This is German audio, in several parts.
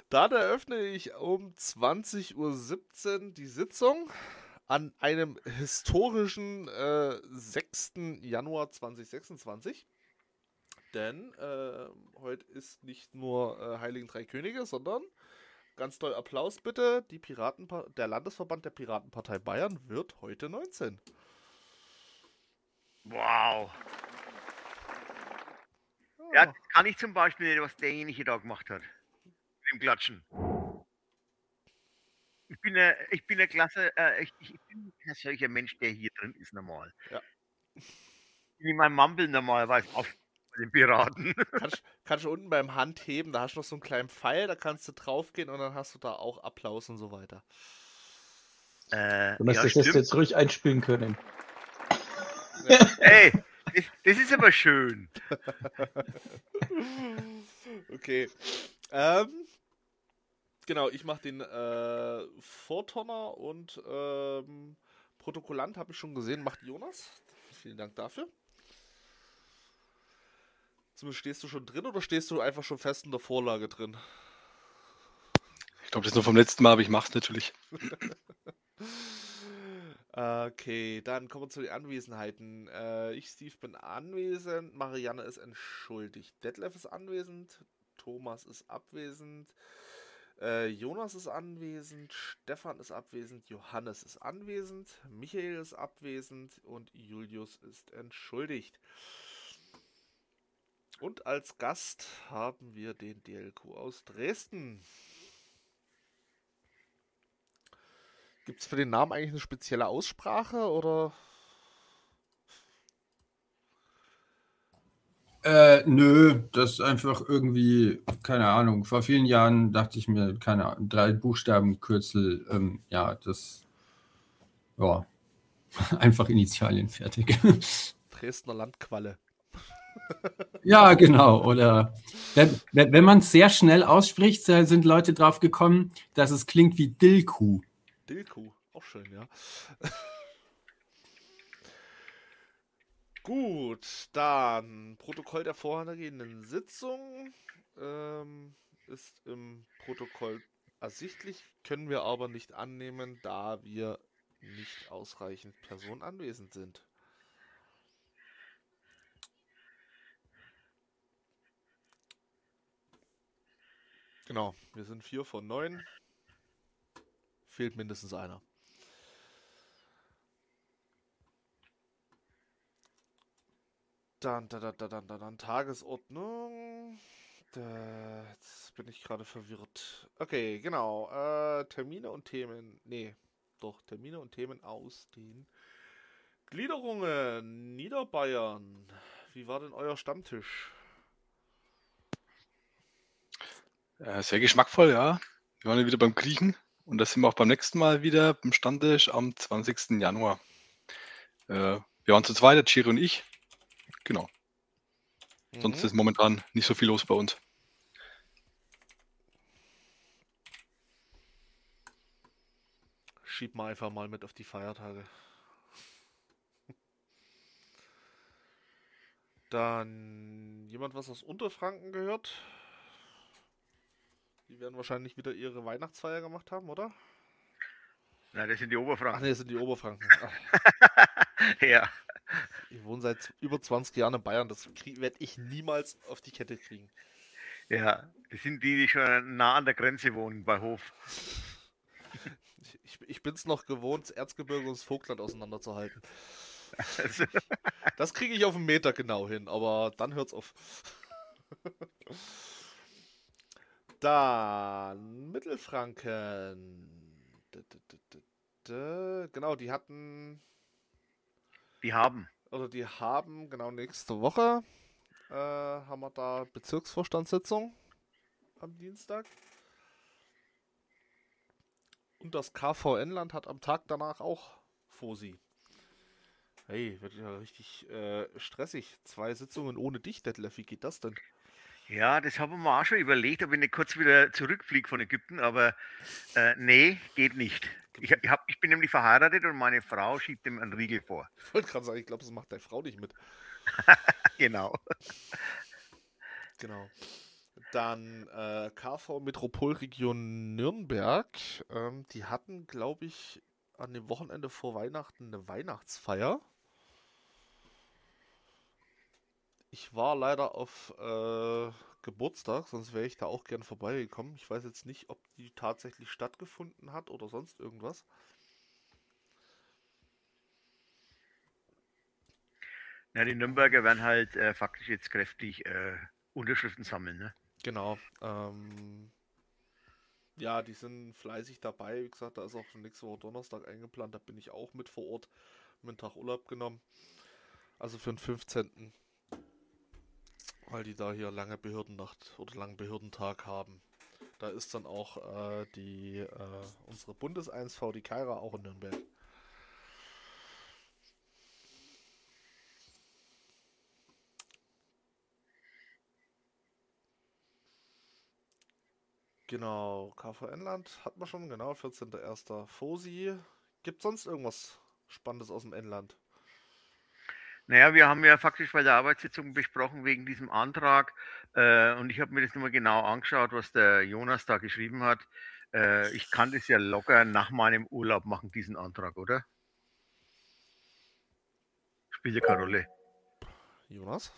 Dann eröffne ich um 20:17 Uhr die Sitzung an einem historischen 6. Januar 2026. Denn heute ist nicht nur Heiligen Drei Könige, sondern ganz doll Applaus bitte. Der Landesverband der Piratenpartei Bayern wird heute 19. Wow. Ja, Ja, das kann ich zum Beispiel nicht, was derjenige da gemacht hat. Mit dem Klatschen. Ich bin kein solcher Mensch, der hier drin ist normal. ja. Ich bin in meinem Mumble normalerweise auf bei den Piraten. Kannst du unten beim Handheben, da hast du noch so einen kleinen Pfeil, da kannst du draufgehen und dann hast du da auch Applaus und so weiter. Du Ja, müsstest das stimmt. jetzt ruhig einspielen können. Ey, das ist aber schön. Okay. Genau, ich mache den Vortonner und Protokollant habe ich schon gesehen, macht Jonas. Vielen Dank dafür. Zumindest stehst du schon drin oder stehst du einfach schon fest in der Vorlage drin? Ich glaube, das ist nur vom letzten Mal, aber ich mache es natürlich. Okay, dann kommen wir zu den Anwesenheiten. Ich, Steve, bin anwesend. Marianne ist entschuldigt. Detlef ist anwesend. Thomas ist abwesend. Jonas ist anwesend. Stefan ist abwesend. Johannes ist anwesend. Michael ist abwesend. Und Julius ist entschuldigt. Und als Gast haben wir den DLQ aus Dresden. Gibt es für den Namen eigentlich eine spezielle Aussprache oder? Nö, das ist einfach irgendwie, keine Ahnung, vor vielen Jahren dachte ich mir, keine Ahnung, 3 Buchstabenkürzel, ja, einfach Initialien fertig. Dresdner Landqualle. Ja, genau. Oder wenn man es sehr schnell ausspricht, da sind Leute drauf gekommen, dass es klingt wie Dillkuh. Dillkuh, auch schön, ja. Gut, dann Protokoll der vorhergehenden Sitzung ist im Protokoll ersichtlich, können wir aber nicht annehmen, da wir nicht ausreichend Personen anwesend sind. Genau, wir sind 4 von 9. Fehlt mindestens einer. Dann Tagesordnung. Jetzt bin ich gerade verwirrt. Okay, genau. Termine und Themen. Nee, doch, Termine und Themen aus den Gliederungen. Niederbayern. Wie war denn euer Stammtisch? Sehr geschmackvoll, ja. Wir waren ja wieder beim Griechen und da sind wir auch beim nächsten Mal wieder beim Stammtisch am 20. Januar. Wir waren zu zweit, der Chiri und ich. Genau. Sonst ist momentan nicht so viel los bei uns. Schieb mal einfach mal mit auf die Feiertage. Dann jemand was aus Unterfranken gehört? Die werden wahrscheinlich wieder ihre Weihnachtsfeier gemacht haben, oder? Na, das sind die Ach Oberfranken. nee, das sind die Oberfranken. Ach, Ja. ich wohne seit über 20 Jahren in Bayern, das werde ich niemals auf die Kette kriegen. Ja, das sind die, die schon nah an der Grenze wohnen, bei Hof. Ich bin es noch gewohnt, das Erzgebirge und das Vogtland auseinanderzuhalten. Also, Das kriege ich auf einen Meter genau hin, aber dann hört's auf. Dann Mittelfranken. Genau, die hatten, die haben. oder die haben, genau nächste Woche, haben wir da Bezirksvorstandssitzung am Dienstag. Und das KVN-Land hat am Tag danach auch FOSI. Hey, wird ja richtig stressig. 2 Sitzungen ohne dich, Detlef. Wie geht das denn? Ja, das haben wir auch schon überlegt, ob ich nicht kurz wieder zurückfliege von Ägypten, aber nee, geht nicht. Ich bin nämlich verheiratet und meine Frau schiebt ihm einen Riegel vor. Ich wollte gerade sagen, ich glaube, das macht deine Frau nicht mit. Genau. Genau. Dann KV Metropolregion Nürnberg. Die hatten, glaube ich, an dem Wochenende vor Weihnachten eine Weihnachtsfeier. Ich war leider auf Geburtstag, sonst wäre ich da auch gern vorbeigekommen. Ich weiß jetzt nicht, ob die tatsächlich stattgefunden hat oder sonst irgendwas. Ja, die Nürnberger werden halt faktisch jetzt kräftig Unterschriften sammeln, ne? Genau. Ja, die sind fleißig dabei. Wie gesagt, da ist auch schon nächste Woche Donnerstag eingeplant. Da bin ich auch mit vor Ort. Mir einen Tag Urlaub genommen. Also für den 15. Weil die da hier lange Behördennacht oder langen Behördentag haben. Da ist dann auch unsere Bundes-1V, die Kaira, auch in Nürnberg. Genau, KV-N-Land hat man schon, genau, 14.01. Fosi. Gibt sonst irgendwas Spannendes aus dem N-Land? Naja, wir haben ja faktisch bei der Arbeitssitzung besprochen wegen diesem Antrag und ich habe mir das nochmal genau angeschaut, was der Jonas da geschrieben hat. Ich kann das ja locker nach meinem Urlaub machen, diesen Antrag, oder? Spielt ja keine Rolle. Jonas?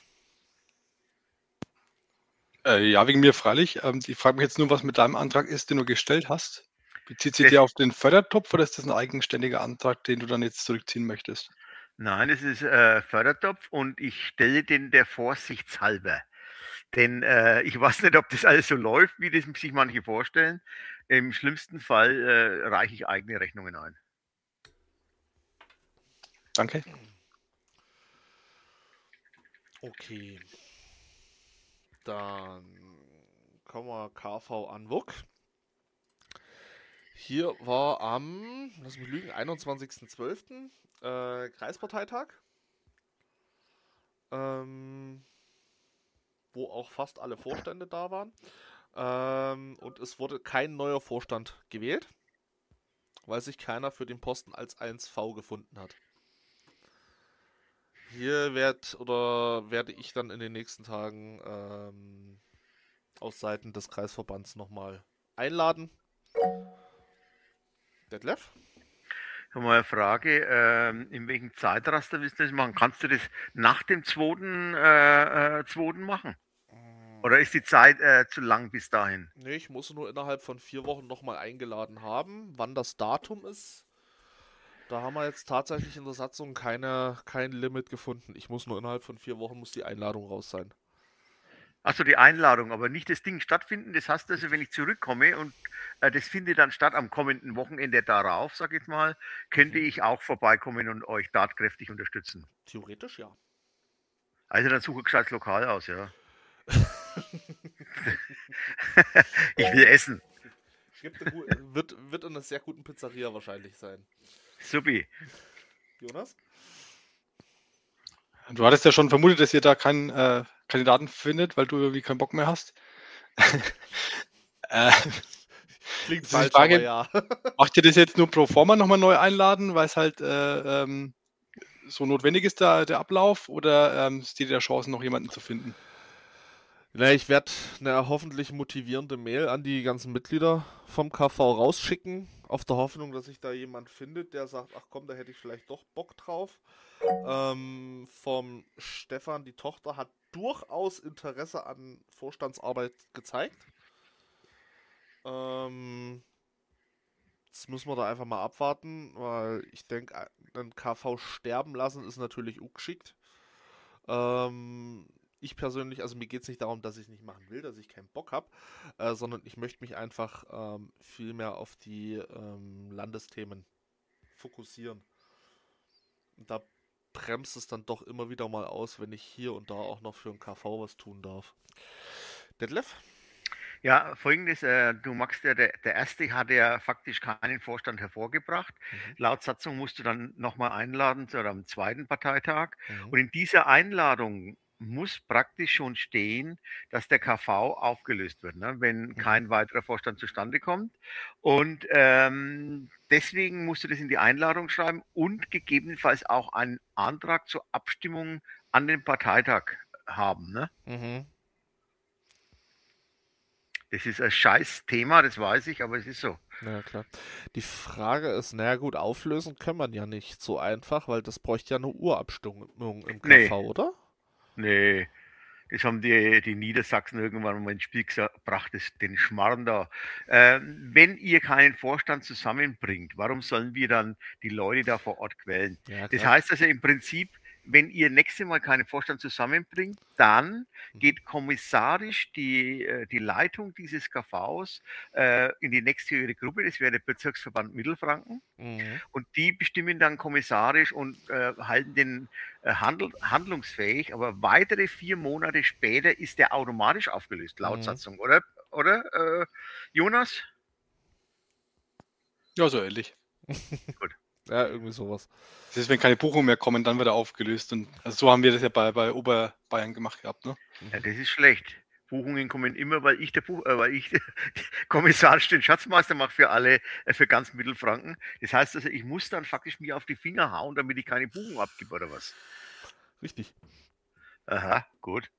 Ja, wegen mir freilich. Ich frage mich jetzt nur, was mit deinem Antrag ist, den du gestellt hast. Bezieht sich Das- der auf den Fördertopf oder ist das ein eigenständiger Antrag, den du dann jetzt zurückziehen möchtest? Nein, es ist Fördertopf und ich stelle den der Vorsichtshalber. Denn ich weiß nicht, ob das alles so läuft, wie das sich manche vorstellen. Im schlimmsten Fall reiche ich eigene Rechnungen ein. Danke. Okay. Dann kommen wir KV Anwuk. Hier war am, lass mich lügen, 21.12. Kreisparteitag. Wo auch fast alle Vorstände da waren. Und es wurde kein neuer Vorstand gewählt, weil sich keiner für den Posten als 1V gefunden hat. Hier werde ich dann in den nächsten Tagen aus Seiten des Kreisverbands nochmal einladen. Detlef? Ich habe mal eine Frage, in welchem Zeitraster willst du das machen? Kannst du das nach dem 2. machen? Oder ist die Zeit zu lang bis dahin? Nee, ich muss nur innerhalb von 4 Wochen nochmal eingeladen haben. Wann das Datum ist, da haben wir jetzt tatsächlich in der Satzung kein Limit gefunden. Ich muss nur innerhalb von 4 Wochen muss die Einladung raus sein. Achso, die Einladung, aber nicht das Ding stattfinden. Das heißt also, wenn ich zurückkomme und das findet dann statt am kommenden Wochenende darauf, sag ich mal, könnte ich auch vorbeikommen und euch tatkräftig unterstützen. Theoretisch ja. Also dann suche ich gescheites Lokal aus, ja. Ich will essen. Wird in einer sehr guten Pizzeria wahrscheinlich sein. Supi. Jonas? Du hattest ja schon vermutet, dass ihr da keinen Kandidaten findet, weil du irgendwie keinen Bock mehr hast. Klingt das ist die falsch, Frage, aber ja. Macht ihr das jetzt nur pro forma nochmal neu einladen, weil es halt so notwendig ist, der Ablauf, oder seht ihr da Chancen, noch jemanden zu finden? Na, ich werde eine hoffentlich motivierende Mail an die ganzen Mitglieder vom KV rausschicken, auf der Hoffnung, dass sich da jemand findet, der sagt, ach komm, da hätte ich vielleicht doch Bock drauf. Vom Stefan, die Tochter, hat durchaus Interesse an Vorstandsarbeit gezeigt. Jetzt müssen wir da einfach mal abwarten, weil ich denke, ein KV sterben lassen ist natürlich ungeschickt. Ich persönlich, also mir geht es nicht darum, dass ich es nicht machen will, dass ich keinen Bock habe, sondern ich möchte mich einfach viel mehr auf die Landesthemen fokussieren. Und da bremst es dann doch immer wieder mal aus, wenn ich hier und da auch noch für ein KV was tun darf. Detlef? Ja, folgendes, du magst ja, der erste hat ja faktisch keinen Vorstand hervorgebracht. Laut Satzung musst du dann nochmal einladen zu einem zweiten Parteitag. Und in dieser Einladung muss praktisch schon stehen, dass der KV aufgelöst wird, ne, wenn kein weiterer Vorstand zustande kommt. Und deswegen musst du das in die Einladung schreiben und gegebenenfalls auch einen Antrag zur Abstimmung an den Parteitag haben. Ne? Das ist ein scheiß Thema, das weiß ich, aber es ist so. Ja, klar. Die Frage ist, naja gut, auflösen kann man ja nicht so einfach, weil das bräuchte ja eine Urabstimmung im Nee, KV, oder? nee. Das haben die Niedersachsen irgendwann mal ins Spiel gebracht, den Schmarrn da. Wenn ihr keinen Vorstand zusammenbringt, warum sollen wir dann die Leute da vor Ort quälen? Ja, Das klar. heißt also im Prinzip, wenn ihr nächstes Mal keinen Vorstand zusammenbringt, dann geht kommissarisch die Leitung dieses KVs in die nächsthöhere Gruppe, das wäre der Bezirksverband Mittelfranken. Mhm. Und die bestimmen dann kommissarisch und halten den handlungsfähig, aber weitere 4 Monate später ist der automatisch aufgelöst, laut Mhm. Satzung, oder? Oder, Jonas? Ja, so ähnlich. Ja, irgendwie sowas. Das ist, wenn keine Buchungen mehr kommen, dann wird er aufgelöst. Und also so haben wir das ja bei Oberbayern gemacht gehabt, ne? Ja, das ist schlecht. Buchungen kommen immer, weil ich kommissarisch den Schatzmeister mache für alle, für ganz Mittelfranken. Das heißt also, ich muss dann faktisch mir auf die Finger hauen, damit ich keine Buchung abgebe, oder was? Richtig. Aha, gut.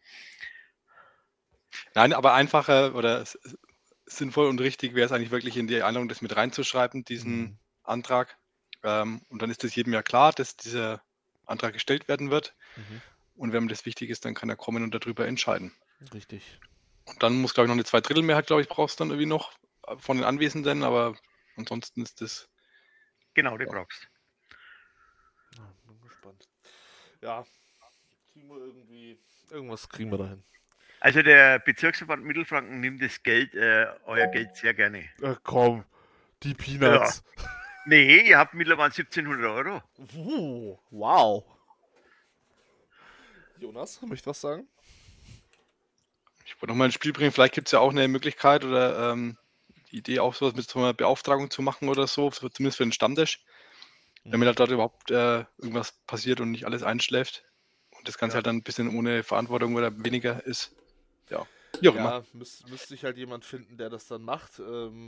Nein, aber einfacher oder sinnvoll und richtig wäre es eigentlich wirklich in die Einladung, das mit reinzuschreiben, diesen Antrag. Und dann ist es jedem ja klar, dass dieser Antrag gestellt werden wird. Mhm. Und wenn ihm das wichtig ist, dann kann er kommen und darüber entscheiden. Richtig. Und dann muss, glaube ich, noch eine Zweidrittelmehrheit, glaube ich, brauchst du dann irgendwie noch von den Anwesenden, aber ansonsten ist das. Genau, die brauchst. Ja, bin gespannt. Ja, kriegen wir irgendwie. Irgendwas kriegen wir dahin. Also der Bezirksverband Mittelfranken nimmt das Geld, euer Geld sehr gerne. Komm, die Peanuts. Nee, ihr habt mittlerweile 1700 €. Wow. Jonas, möchtest du was sagen? Ich wollte nochmal ins Spiel bringen, vielleicht gibt es ja auch eine Möglichkeit oder die Idee, auch sowas mit so einer Beauftragung zu machen oder so, zumindest für den Stammtisch. Wenn mir halt dort überhaupt irgendwas passiert und nicht alles einschläft und das Ganze halt dann ein bisschen ohne Verantwortung oder weniger ist. Ja, wie auch immer. Ja, müsste sich halt jemand finden, der das dann macht.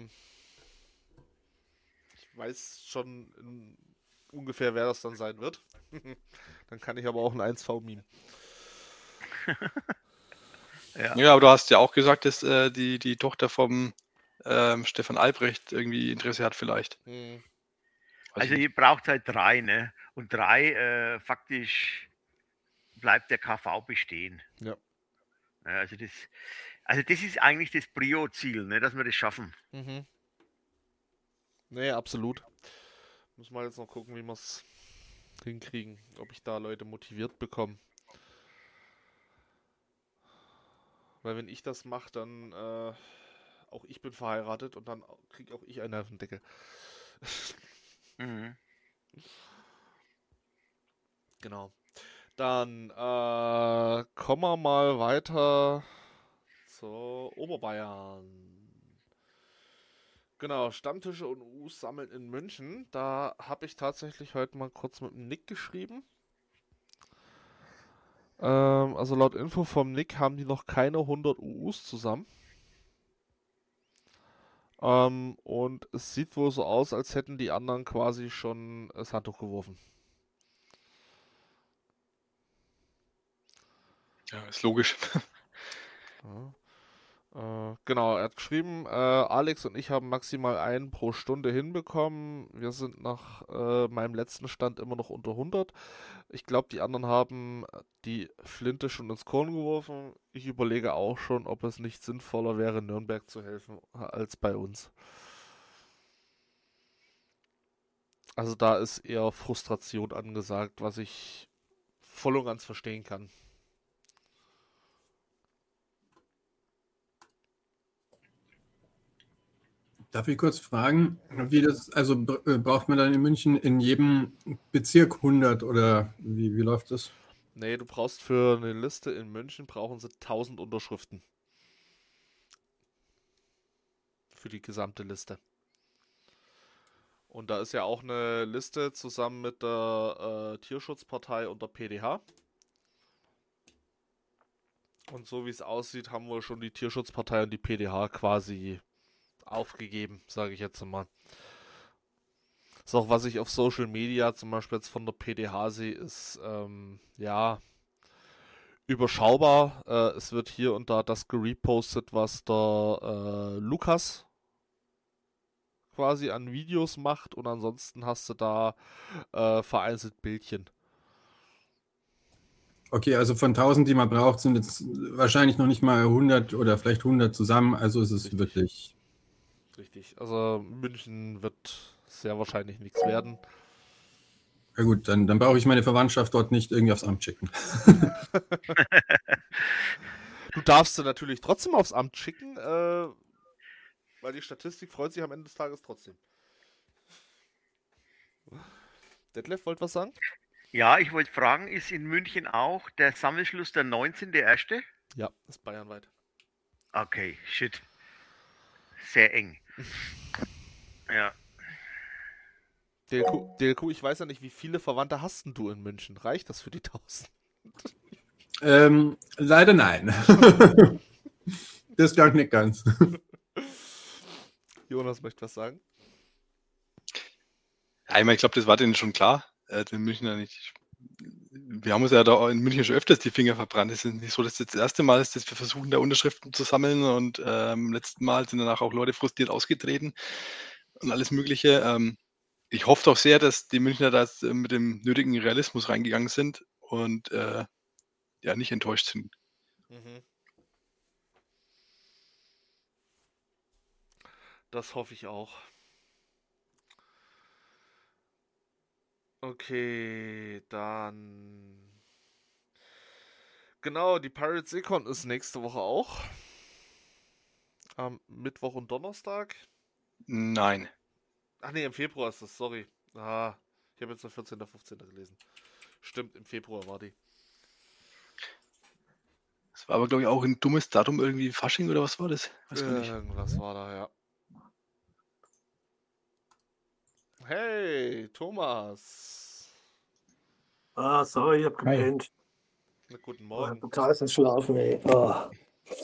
Ich weiß schon ungefähr, wer das dann sein wird. Dann kann ich aber auch ein 1V meme. Ja, aber du hast ja auch gesagt, dass die Tochter vom Stefan Albrecht irgendwie Interesse hat vielleicht. Also ihr braucht halt 3, ne? Und 3, faktisch bleibt der KV bestehen. Ja. Also das ist eigentlich das Prio-Ziel, ne? Dass wir das schaffen. Mhm. Nee, absolut. Muss mal jetzt noch gucken, wie wir es hinkriegen. Ob ich da Leute motiviert bekomme. Weil wenn ich das mache, dann auch ich bin verheiratet und dann kriege auch ich einen auf den Deckel. Genau. Dann kommen wir mal weiter zur Oberbayern. Genau, Stammtische und U's sammeln in München. Da habe ich tatsächlich heute mal kurz mit dem Nick geschrieben. Also laut Info vom Nick haben die noch keine 100 UUs zusammen. Und es sieht wohl so aus, als hätten die anderen quasi schon das Handtuch geworfen. Ja, ist logisch. Genau, er hat geschrieben, Alex und ich haben maximal einen pro Stunde hinbekommen. Wir sind nach meinem letzten Stand immer noch unter 100. Ich glaube, die anderen haben die Flinte schon ins Korn geworfen. Ich überlege auch schon, ob es nicht sinnvoller wäre, Nürnberg zu helfen, als bei uns. Also da ist eher Frustration angesagt, was ich voll und ganz verstehen kann. Darf ich kurz fragen, wie das, also braucht man dann in München in jedem Bezirk 100 oder wie läuft das? Nee, du brauchst für eine Liste in München brauchen sie 1000 Unterschriften. Für die gesamte Liste. Und da ist ja auch eine Liste zusammen mit der Tierschutzpartei und der PDH. Und so wie es aussieht, haben wir schon die Tierschutzpartei und die PDH quasi aufgegeben, sage ich jetzt mal. Das ist auch, was ich auf Social Media zum Beispiel jetzt von der PDH sehe, ist, ja, überschaubar. Es wird hier und da das gerepostet, was der Lukas quasi an Videos macht, und ansonsten hast du da vereinzelt Bildchen. Okay, also von 1000, die man braucht, sind jetzt wahrscheinlich noch nicht mal 100 oder vielleicht 100 zusammen. Also es ist Richtig. wirklich... Richtig. Also München wird sehr wahrscheinlich nichts werden. Ja gut, dann brauche ich meine Verwandtschaft dort nicht irgendwie aufs Amt schicken. Du darfst sie natürlich trotzdem aufs Amt schicken, weil die Statistik freut sich am Ende des Tages trotzdem. Detlef, wollt was sagen? Ja, ich wollte fragen, ist in München auch der Sammelschluss der 19.1.? Ja, ist bayernweit. Okay, shit. Sehr eng. Ja. DLQ, ich weiß ja nicht, wie viele Verwandte hast denn du in München? Reicht das für die 1000? Leider nein. Das klingt nicht ganz. Jonas möchte was sagen. Ja, ich meine, ich glaube, das war denen schon klar. Den Münchner nicht. Wir haben uns ja da in München schon öfters die Finger verbrannt. Es ist nicht so, dass das erste Mal ist, dass wir versuchen, da Unterschriften zu sammeln, und im letzten Mal sind danach auch Leute frustriert ausgetreten und alles Mögliche. Ich hoffe doch sehr, dass die Münchner da mit dem nötigen Realismus reingegangen sind und ja, nicht enttäuscht sind. Mhm. Das hoffe ich auch. Okay, dann. Genau, die Pirates Secon ist nächste Woche auch. Am Mittwoch und Donnerstag. Nein. Ach nee, im Februar ist das, sorry. Ich habe jetzt nur 14. 15. gelesen. Stimmt, im Februar war die. Das war aber, glaube ich, auch ein dummes Datum, irgendwie Fasching oder was war das? Weiß gar nicht. Irgendwas war da, ja. Hey, Thomas. Sorry, ich hab Hi. gepennt. Na, guten Oh, Morgen. total ins Schlafen, ey. Oh.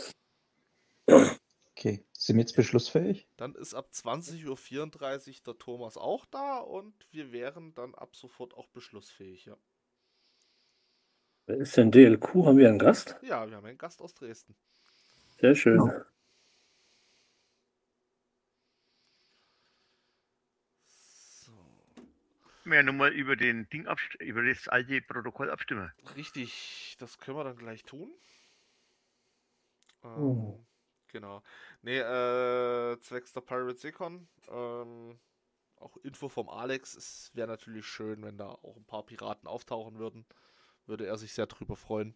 Okay, sind wir jetzt beschlussfähig? Dann ist ab 20:34 Uhr der Thomas auch da, und wir wären dann ab sofort auch beschlussfähig, ja. Wer ist denn DLQ? Haben wir einen Gast? Ja, wir haben einen Gast aus Dresden. Sehr schön. So, Ja, nur mal über den über das alte Protokoll abstimmen. richtig, das können wir dann gleich tun. Oh. Genau. Nee, zwecks der Pirate Secon, auch Info vom Alex. Es wäre natürlich schön, wenn da auch ein paar Piraten auftauchen würden. Würde er sich sehr drüber freuen.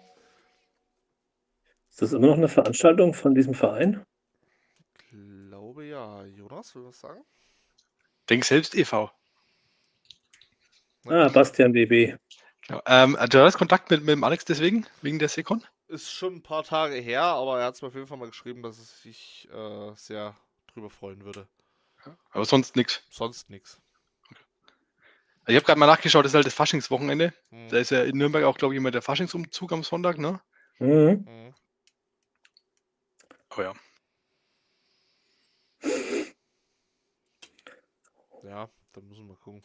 Ist das immer noch eine Veranstaltung von diesem Verein? Glaube ja. Jonas, will was sagen? Denk selbst e.V. Bastian BB. Genau. Du hast Kontakt mit dem Alex deswegen, wegen der Secon? Ist schon ein paar Tage her, aber er hat es mir auf jeden Fall mal geschrieben, dass es sich sehr drüber freuen würde. Aber sonst nichts. Sonst nichts. Ich habe gerade mal nachgeschaut, das ist halt das Faschingswochenende. Hm. Da ist ja in Nürnberg auch, glaube ich, immer der Faschingsumzug am Sonntag, ne? Mhm. Hm. Oh ja. Ja, dann müssen wir gucken.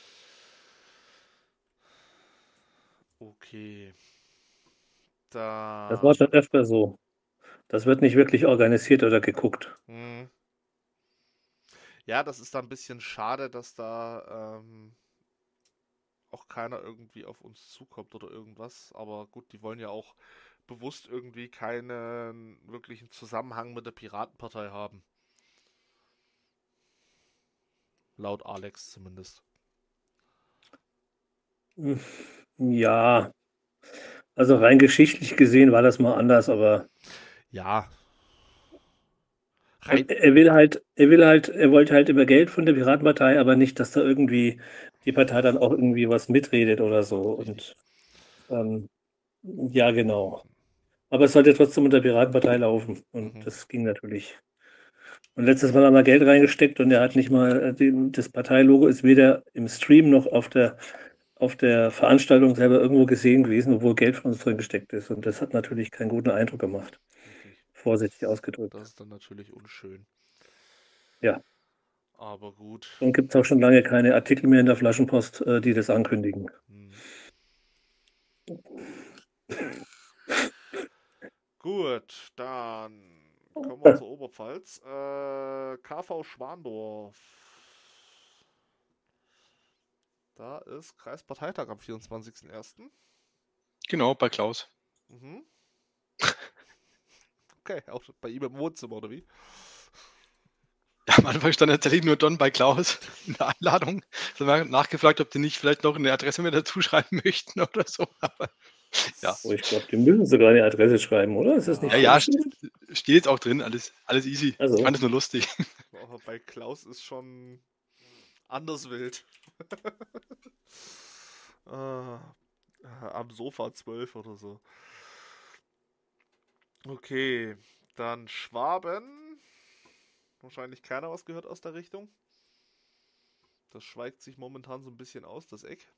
Okay. Da. Das war schon öfter so. Das wird nicht wirklich organisiert oder geguckt. Hm. Ja, das ist da ein bisschen schade, dass da auch keiner irgendwie auf uns zukommt oder irgendwas. Aber gut, die wollen ja auch bewusst irgendwie keinen wirklichen Zusammenhang mit der Piratenpartei haben. Laut Alex zumindest. Ja. Also rein geschichtlich gesehen war das mal anders, aber Ja. er wollte halt immer Geld von der Piratenpartei, aber nicht, dass da irgendwie die Partei dann auch irgendwie was mitredet oder so. Richtig. Und ja, genau. Aber es sollte trotzdem unter der Piratenpartei laufen. Und das ging natürlich. Und letztes Mal haben wir Geld reingesteckt und er hat nicht mal, das Parteilogo ist weder im Stream noch auf der Veranstaltung selber irgendwo gesehen gewesen, obwohl Geld von uns drin gesteckt ist. Und das hat natürlich keinen guten Eindruck gemacht. Richtig. Vorsichtig ausgedrückt. Das ist dann natürlich unschön. Ja. Aber gut. Und gibt es auch schon lange keine Artikel mehr in der Flaschenpost, die das ankündigen. Gut, dann kommen wir zur Oberpfalz. KV Schwandorf. Da ist Kreisparteitag am 24.01. Genau, bei Klaus. Mhm. Okay, auch bei ihm im Wohnzimmer, oder wie? Ja, am Anfang stand tatsächlich nur Don bei Klaus in der Einladung. Da haben wir nachgefragt, ob die nicht vielleicht noch eine Adresse mit dazu schreiben möchten oder so. Aber ja. Oh, ich glaube, die müssen sogar eine Adresse schreiben, oder? Ist das nicht Ja, vorgeschrieben? steht jetzt auch drin, alles easy. Also. Ich fand es nur lustig. Aber bei Klaus ist schon anders wild. Am Sofa 12 oder so. Okay, dann Schwaben. Wahrscheinlich keiner was gehört aus der Richtung. Das schweigt sich momentan so ein bisschen aus, das Eck.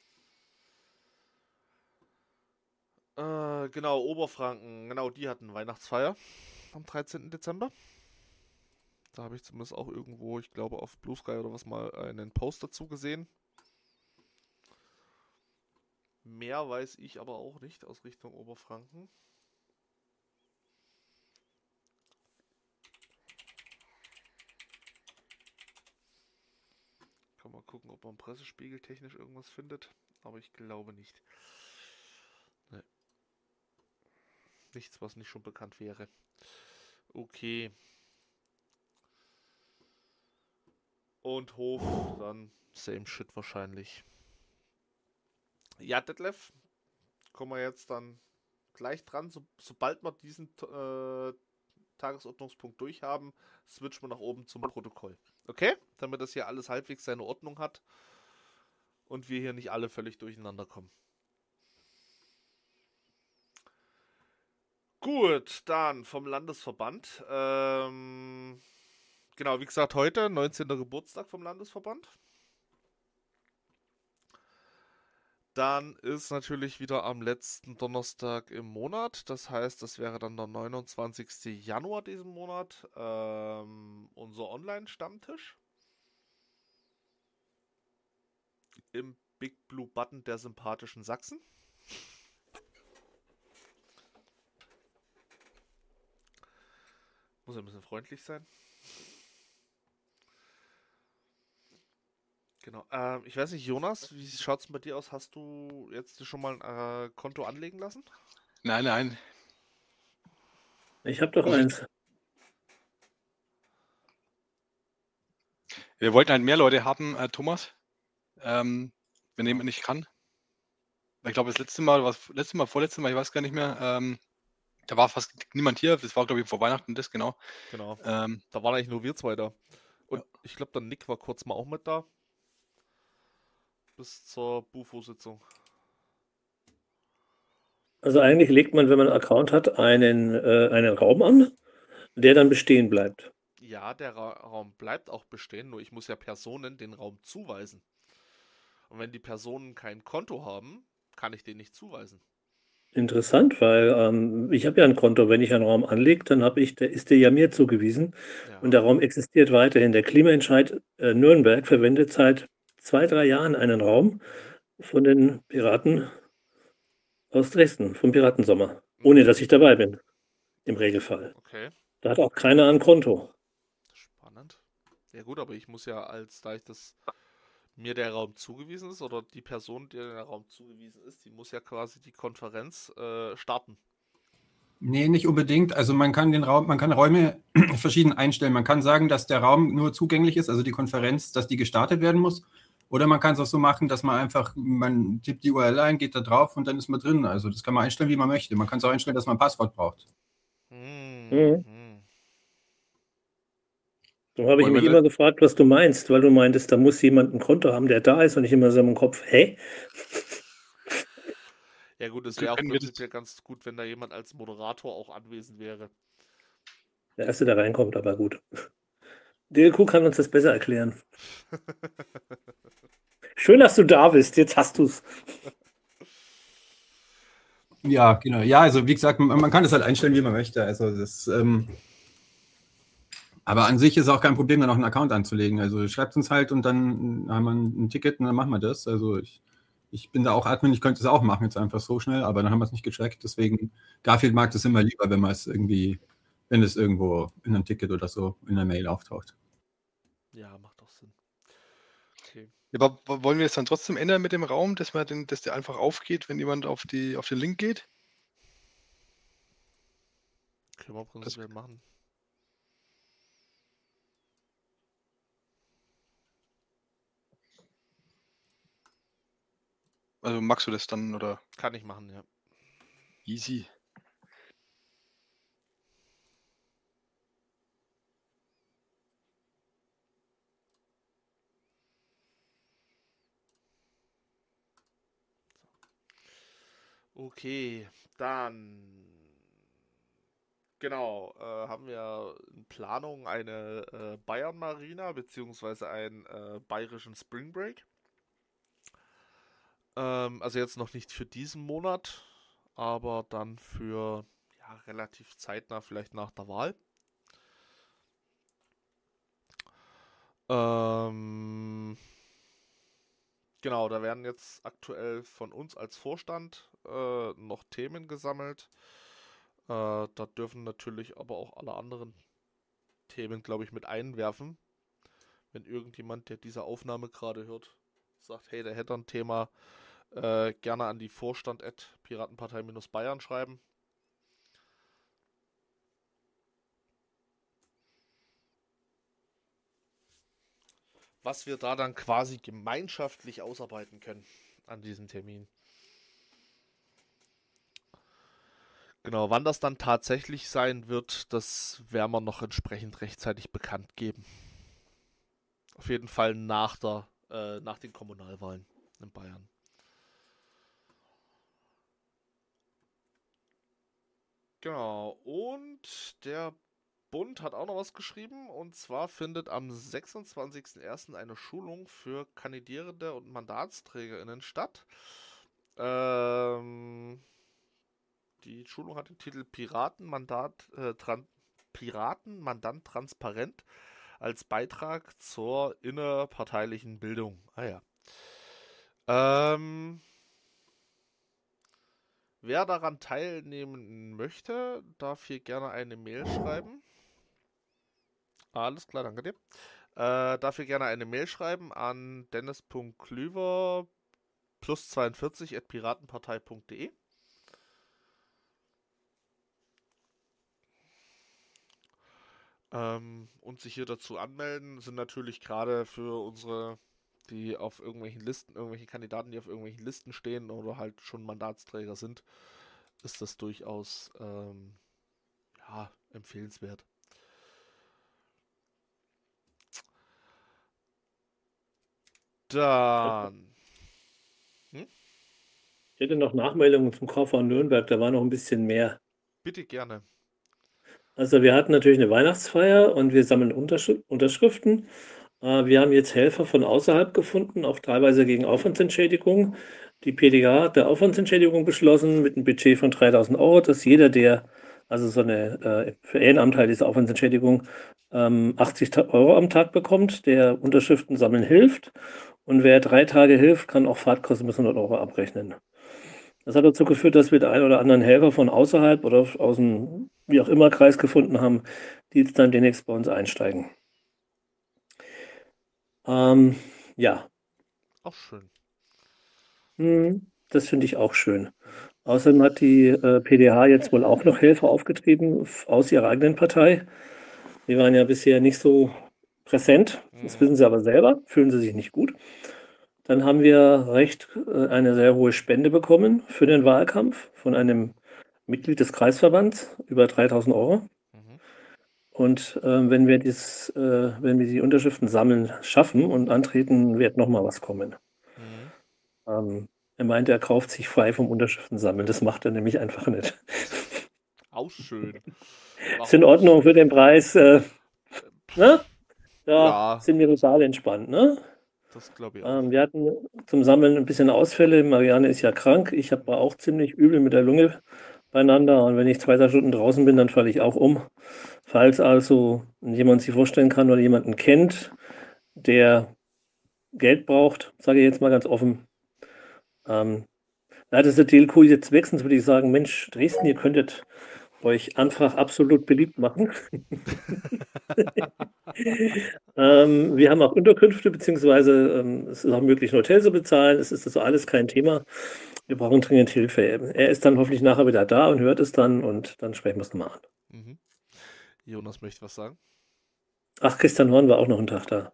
Genau, Oberfranken. Genau, die hatten Weihnachtsfeier am 13. Dezember. Da habe ich zumindest auch irgendwo, ich glaube auf Blue Sky oder was mal, einen Post dazu gesehen. Mehr weiß ich aber auch nicht aus Richtung Oberfranken. Kann mal gucken, ob man Pressespiegel technisch irgendwas findet. Aber ich glaube nicht. Nee. Nichts, was nicht schon bekannt wäre. Okay. Und Hof, dann same shit wahrscheinlich. Ja, Detlef, kommen wir jetzt dann gleich dran. Sobald wir diesen Tagesordnungspunkt durchhaben, switchen wir nach oben zum Protokoll. Okay? Damit das hier alles halbwegs seine Ordnung hat und wir hier nicht alle völlig durcheinander kommen. Gut, dann vom Landesverband. Genau, wie gesagt, heute, 19. Geburtstag vom Landesverband. Dann ist natürlich wieder am letzten Donnerstag im Monat. Das heißt, das wäre dann der 29. Januar diesen Monat. Unser Online-Stammtisch. Im Big Blue Button der sympathischen Sachsen. Muss ein bisschen freundlich sein. Genau. Ich weiß nicht, Jonas, wie schaut es bei dir aus? Hast du jetzt schon mal ein Konto anlegen lassen? Nein. Ich habe doch eins. Wir wollten halt mehr Leute haben, Thomas. Wenn jemand nicht kann. Ich glaube, vorletztes Mal, ich weiß gar nicht mehr. Da war fast niemand hier. Das war, glaube ich, vor Weihnachten das, genau. Genau. Da waren eigentlich nur wir zwei da. Und ich glaube, der Nick war kurz mal auch mit da. Bis zur Bufo-Sitzung. Also eigentlich legt man, wenn man einen Account hat, einen Raum an, der dann bestehen bleibt. Ja, der Raum bleibt auch bestehen, nur ich muss ja Personen den Raum zuweisen. Und wenn die Personen kein Konto haben, kann ich den nicht zuweisen. Interessant, weil ich habe ja ein Konto. Wenn ich einen Raum anlege, dann ist der ja mir zugewiesen. Ja. Und der Raum existiert weiterhin. Der Klimaentscheid Nürnberg verwendet seit 2-3 Jahren einen Raum von den Piraten aus Dresden, vom Piratensommer. Ohne, dass ich dabei bin. Im Regelfall. Okay. Da hat auch keiner ein Konto. Spannend. Ja gut, aber ich muss ja mir der Raum zugewiesen ist oder die Person, der der Raum zugewiesen ist, die muss ja quasi die Konferenz starten. Nee, nicht unbedingt. Also man kann Räume verschieden einstellen. Man kann sagen, dass der Raum nur zugänglich ist, also die Konferenz, dass die gestartet werden muss. Oder man kann es auch so machen, dass man tippt die URL ein, geht da drauf und dann ist man drin. Also das kann man einstellen, wie man möchte. Man kann es auch einstellen, dass man ein Passwort braucht. Darum habe ich mich immer gefragt, was du meinst, weil du meintest, da muss jemand ein Konto haben, der da ist und ich immer so im Kopf, hä? Ja gut, es wäre auch prinzipiell ganz gut, wenn da jemand als Moderator auch anwesend wäre. Der Erste, der reinkommt, aber gut. DLQ kann uns das besser erklären. Schön, dass du da bist, jetzt hast du es. Ja, genau. Ja, also wie gesagt, man kann es halt einstellen, wie man möchte. Also das, aber an sich ist auch kein Problem, dann auch einen Account anzulegen. Also schreibt uns halt und dann haben wir ein Ticket und dann machen wir das. Also Ich bin da auch Admin, ich könnte es auch machen, jetzt einfach so schnell, aber dann haben wir es nicht gecheckt. Deswegen, Garfield mag das immer lieber, wenn es irgendwo in einem Ticket oder so in der Mail auftaucht. Ja, macht doch Sinn. Okay. Ja, aber wollen wir es dann trotzdem ändern mit dem Raum, dass der einfach aufgeht, wenn jemand auf den Link geht? Können wir prinzipiell machen. Also magst du das dann oder? Kann ich machen, ja. Easy. Okay, dann genau, haben wir in Planung eine Bayern Marina beziehungsweise einen bayerischen Spring Break. Also jetzt noch nicht für diesen Monat, aber dann für relativ zeitnah, vielleicht nach der Wahl. Genau, da werden jetzt aktuell von uns als Vorstand noch Themen gesammelt. Da dürfen natürlich aber auch alle anderen Themen, glaube ich, mit einwerfen. Wenn irgendjemand, der diese Aufnahme gerade hört, sagt, hey, der hätte ein Thema, gerne an die Vorstand@Piratenpartei-Bayern schreiben. Was wir da dann quasi gemeinschaftlich ausarbeiten können an diesem Termin. Genau, wann das dann tatsächlich sein wird, das werden wir noch entsprechend rechtzeitig bekannt geben. Auf jeden Fall nach den Kommunalwahlen in Bayern. Genau, und der Bund hat auch noch was geschrieben, und zwar findet am 26.01. eine Schulung für Kandidierende und MandatsträgerInnen statt. Die Schulung hat den Titel Piratenmandat transparent als Beitrag zur innerparteilichen Bildung. Wer daran teilnehmen möchte, darf hier gerne eine Mail schreiben. Alles klar, danke dir. Darf hier gerne eine Mail schreiben an dennis.klüver +42 @piratenpartei.de. Und sich hier dazu anmelden, sind natürlich gerade für unsere, die auf irgendwelche Kandidaten, die auf irgendwelchen Listen stehen oder halt schon Mandatsträger sind, ist das durchaus empfehlenswert. Dann. Ich hätte noch Nachmeldungen zum KV Nürnberg, da war noch ein bisschen mehr. Bitte gerne. Also wir hatten natürlich eine Weihnachtsfeier und wir sammeln Unterschriften. Wir haben jetzt Helfer von außerhalb gefunden, auch teilweise gegen Aufwandsentschädigung. Die PDA hat eine Aufwandsentschädigung beschlossen mit einem Budget von 3.000 €, dass jeder, der also so eine für Ehrenamt halt diese Aufwandsentschädigung 80 € am Tag bekommt, der Unterschriften sammeln hilft. Und wer 3 Tage hilft, kann auch Fahrtkosten bis 100 € abrechnen. Das hat dazu geführt, dass wir den einen oder anderen Helfer von außerhalb oder aus dem, wie auch immer, Kreis gefunden haben, die jetzt dann demnächst bei uns einsteigen. Ja. Auch schön. Das finde ich auch schön. Außerdem hat die PDH jetzt wohl auch noch Helfer aufgetrieben aus ihrer eigenen Partei. Die waren ja bisher nicht so präsent. Das wissen sie aber selber, fühlen sie sich nicht gut. Dann haben wir eine sehr hohe Spende bekommen für den Wahlkampf von einem Mitglied des Kreisverbands, über 3.000 €. Und wenn wir die Unterschriften sammeln schaffen und antreten, wird nochmal was kommen. Er meinte, er kauft sich frei vom Unterschriften sammeln. Das macht er nämlich einfach nicht. Auch schön. Ist in Ordnung für den Preis. Ne? Ja, sind wir total entspannt. Ne? Das glaube ich auch. Wir hatten zum Sammeln ein bisschen Ausfälle. Marianne ist ja krank. Ich war auch ziemlich übel mit der Lunge beieinander. Und wenn ich 2-3 Stunden draußen bin, dann falle ich auch um. Falls also jemand sich vorstellen kann oder jemanden kennt, der Geld braucht, sage ich jetzt mal ganz offen, Da das der DLQ jetzt weg, sonst würde ich sagen, Mensch, Dresden, ihr könntet euch einfach absolut beliebt machen. Wir haben auch Unterkünfte, beziehungsweise es ist auch möglich, ein Hotel zu bezahlen. Es ist also alles kein Thema. Wir brauchen dringend Hilfe. Er ist dann hoffentlich nachher wieder da und hört es dann und dann sprechen wir es nochmal an. Mhm. Jonas möchte was sagen. Ach, Christian Horn war auch noch einen Tag da.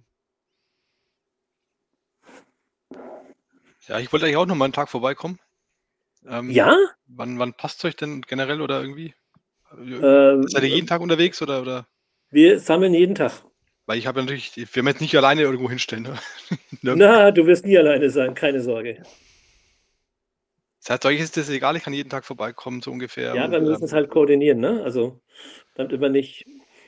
Ja, ich wollte eigentlich auch noch mal einen Tag vorbeikommen. Ja? Wann passt es euch denn generell oder irgendwie? Ähm, Seid ihr jeden Tag unterwegs oder? Wir sammeln jeden Tag. Weil ich habe ja natürlich, wir werden jetzt nicht alleine irgendwo hinstellen. Ne? Na, du wirst nie alleine sein, keine Sorge. Das heißt, euch ist das egal, ich kann jeden Tag vorbeikommen, so ungefähr. Ja, und, wir müssen es halt koordinieren, ne? Also, damit wir nicht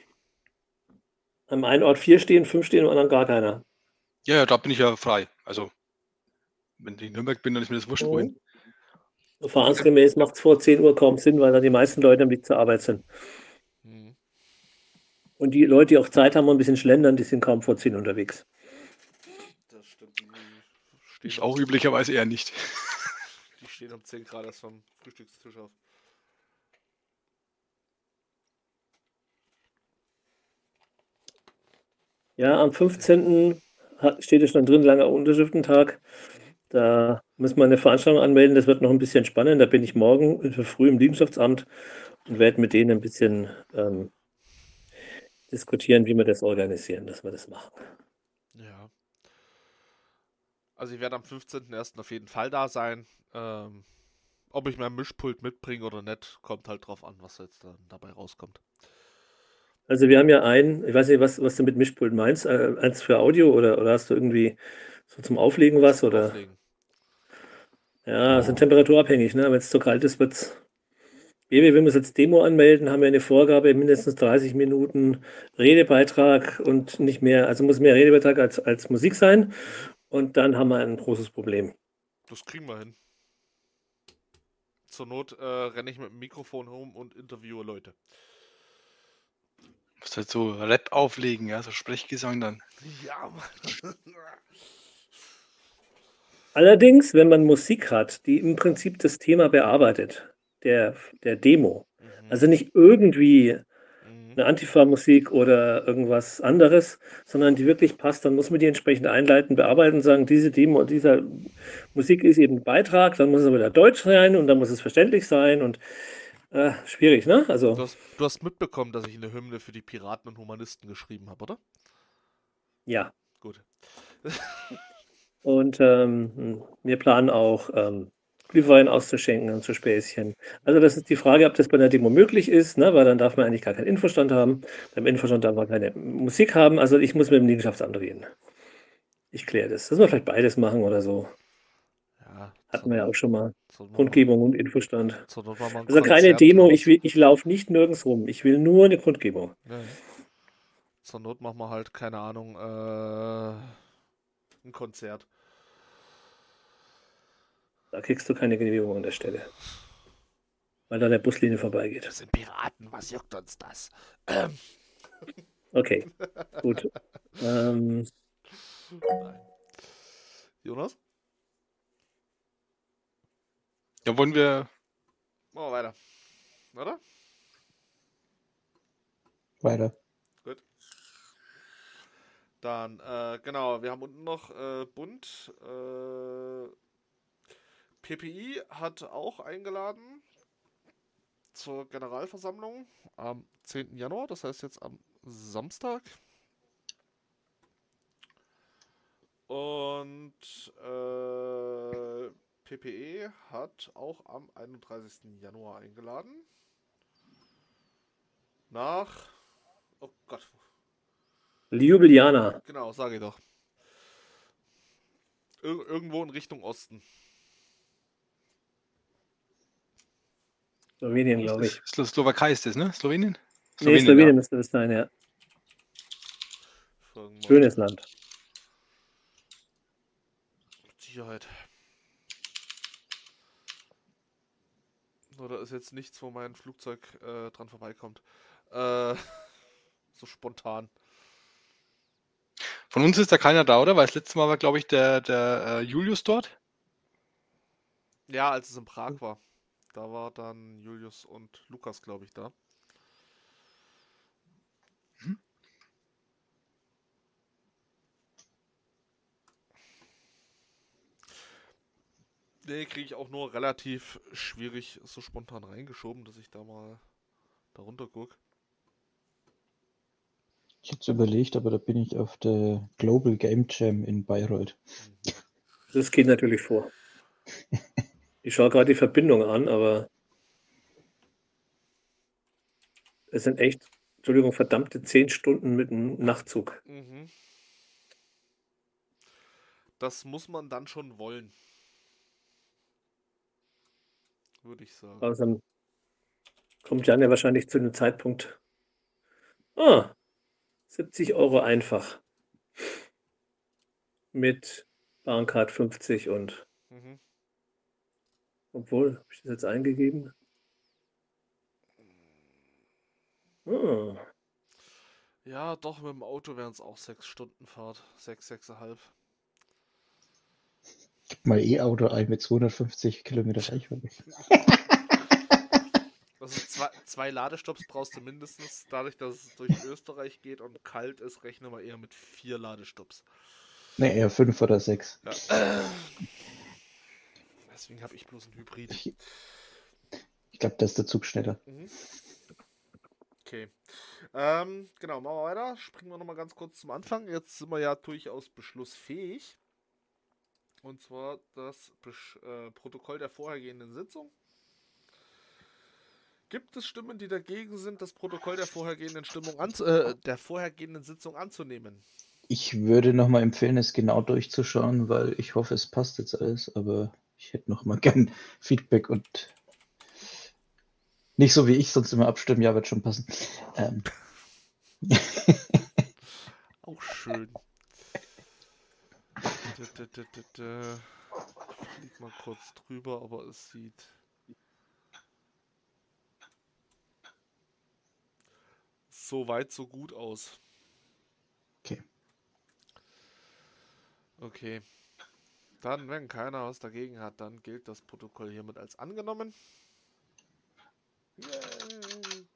am einen Ort 4 stehen, 5 stehen und am anderen gar keiner. Ja, da bin ich ja frei. Also, wenn ich in Nürnberg bin, dann ist mir das wurscht, wohin. Erfahrungsgemäß macht es vor 10 Uhr kaum Sinn, weil dann die meisten Leute am Weg zur Arbeit sind. Mhm. Und die Leute, die auch Zeit haben und ein bisschen schlendern, die sind kaum vor 10 unterwegs. Das stimmt. Ich auch üblicherweise eher nicht. Die stehen um 10 Grad erst vom Frühstückstisch auf. Ja, am 15. steht es schon drin, langer Unterschriftentag. Da müssen wir eine Veranstaltung anmelden. Das wird noch ein bisschen spannend. Da bin ich morgen früh im Dienstschaftsamt und werde mit denen ein bisschen diskutieren, wie wir das organisieren, dass wir das machen. Ja. Also ich werde am 15.01. auf jeden Fall da sein. Ob ich mein Mischpult mitbringe oder nicht, kommt halt drauf an, was jetzt dann dabei rauskommt. Also wir haben ja ich weiß nicht, was du mit Mischpult meinst, eins für Audio oder hast du irgendwie so zum Auflegen was? Oder? Auflegen. Ja, sind temperaturabhängig, ne? Wenn es zu kalt ist, wird's. Wir uns jetzt Demo anmelden, haben wir eine Vorgabe, mindestens 30 Minuten Redebeitrag und nicht mehr, also muss mehr Redebeitrag als Musik sein. Und dann haben wir ein großes Problem. Das kriegen wir hin. Zur Not renne ich mit dem Mikrofon rum und interviewe Leute. Du musst halt so Rap auflegen, ja, so Sprechgesang dann. Ja, Mann. Allerdings, wenn man Musik hat, die im Prinzip das Thema bearbeitet, der Demo, also nicht irgendwie eine Antifa-Musik oder irgendwas anderes, sondern die wirklich passt, dann muss man die entsprechend einleiten, bearbeiten und sagen, diese Demo, dieser Musik ist eben ein Beitrag, dann muss es wieder Deutsch sein und dann muss es verständlich sein und schwierig, ne? Also, Du hast mitbekommen, dass ich eine Hymne für die Piraten und Humanisten geschrieben habe, oder? ja. Gut. Und wir planen auch Glühwein auszuschenken und zu Späßchen. Also das ist die Frage, ob das bei einer Demo möglich ist, ne? Weil dann darf man eigentlich gar keinen Infostand haben. Beim Infostand darf man keine Musik haben. Also ich muss mit dem Liegenschaftsamt reden. Ich kläre das. Dass wir vielleicht beides machen oder so. Ja, Hatten wir ja auch schon mal. zur Not Kundgebung und Infostand. zur Not machen wir ein Also keine Konzert Demo, draus. ich laufe nicht nirgends rum. Ich will nur eine Kundgebung. Ja. Zur Not machen wir halt, keine Ahnung, ein Konzert. Da kriegst du keine Genehmigung an der Stelle. Weil da der Buslinie vorbeigeht. Das sind Piraten, was juckt uns das? Okay, gut. Nein. Jonas? Ja, wollen wir. Machen wir weiter. Oder? Weiter. Gut. Dann, genau, wir haben unten noch Bund. PPI hat auch eingeladen zur Generalversammlung am 10. Januar, das heißt jetzt am Samstag. Und PPE hat auch am 31. Januar eingeladen. Nach... Oh Gott. Ljubljana. Genau, sage ich doch. Irgendwo in Richtung Osten. Slowenien, glaube ich. Slowakei ist das, ne? Slowenien? Nee, Slowenien müsste das sein, ja. Schönes Land. Mit Sicherheit. Nur da ist jetzt nichts, wo mein Flugzeug dran vorbeikommt. So spontan. Von uns ist da keiner da, oder? Weil das letzte Mal war, glaube ich, der Julius dort. Ja, als es in Prag war. Da war dann Julius und Lukas, glaube ich, da. Nee, kriege ich auch nur relativ schwierig so spontan reingeschoben, dass ich da mal darunter gucke. Ich hätte es überlegt, aber da bin ich auf der Global Game Jam in Bayreuth. Das geht natürlich vor. Ich schaue gerade die Verbindung an, aber es sind echt, Entschuldigung, verdammte 10 Stunden mit dem Nachtzug. Mhm. Das muss man dann schon wollen. Würde ich sagen. Außerdem kommt Jan ja wahrscheinlich zu dem Zeitpunkt. 70 € einfach. Mit Bahncard 50 und Mhm. obwohl, habe ich das jetzt eingegeben? Ah, Ja, doch, mit dem Auto wären es auch 6 Stunden Fahrt. 6, 6,5. Gib mal E-Auto ein mit 250 Kilometer Reichweite. Also zwei Ladestops brauchst du mindestens. Dadurch, dass es durch Österreich geht und kalt ist, rechnen wir eher mit 4 Ladestops. Ne, eher 5 oder 6. Ja. Deswegen habe ich bloß einen Hybrid. Ich glaube, da ist der Zug schneller. Mhm. Okay. Genau, machen wir weiter. Springen wir nochmal ganz kurz zum Anfang. Jetzt sind wir ja durchaus beschlussfähig. Und zwar das Protokoll der vorhergehenden Sitzung. Gibt es Stimmen, die dagegen sind, das Protokoll der vorhergehenden Sitzung anzunehmen? Ich würde nochmal empfehlen, es genau durchzuschauen, weil ich hoffe, es passt jetzt alles, aber ich hätte nochmal gern Feedback und nicht so wie ich sonst immer abstimmen, ja, wird schon passen. Auch schön. Ich flieg mal kurz drüber, aber es sieht so weit, so gut aus. Okay. Okay. Dann, wenn keiner was dagegen hat, dann gilt das Protokoll hiermit als angenommen. Yay.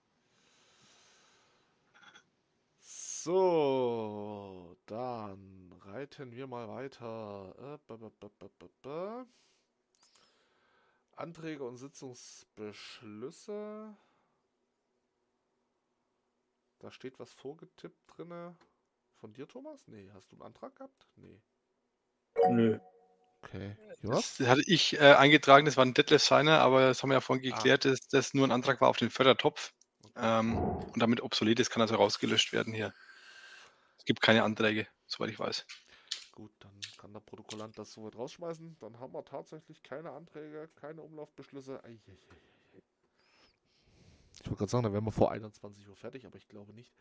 So, dann reiten wir mal weiter. Anträge und Sitzungsbeschlüsse. Da steht was vorgetippt drinne. Von dir, Thomas? Nee, hast du einen Antrag gehabt? Nee. nö. Okay. Jonas? Das hatte ich eingetragen, das war ein Detlef seiner, aber das haben wir ja vorhin geklärt, dass das nur ein Antrag war auf den Fördertopf und damit obsolet ist, kann also rausgelöscht werden hier. Es gibt keine Anträge, soweit ich weiß. Gut, dann kann der Protokollant das soweit rausschmeißen. Dann haben wir tatsächlich keine Anträge, keine Umlaufbeschlüsse. Ich wollte gerade sagen, dann wären wir vor 21 Uhr fertig, aber ich glaube nicht.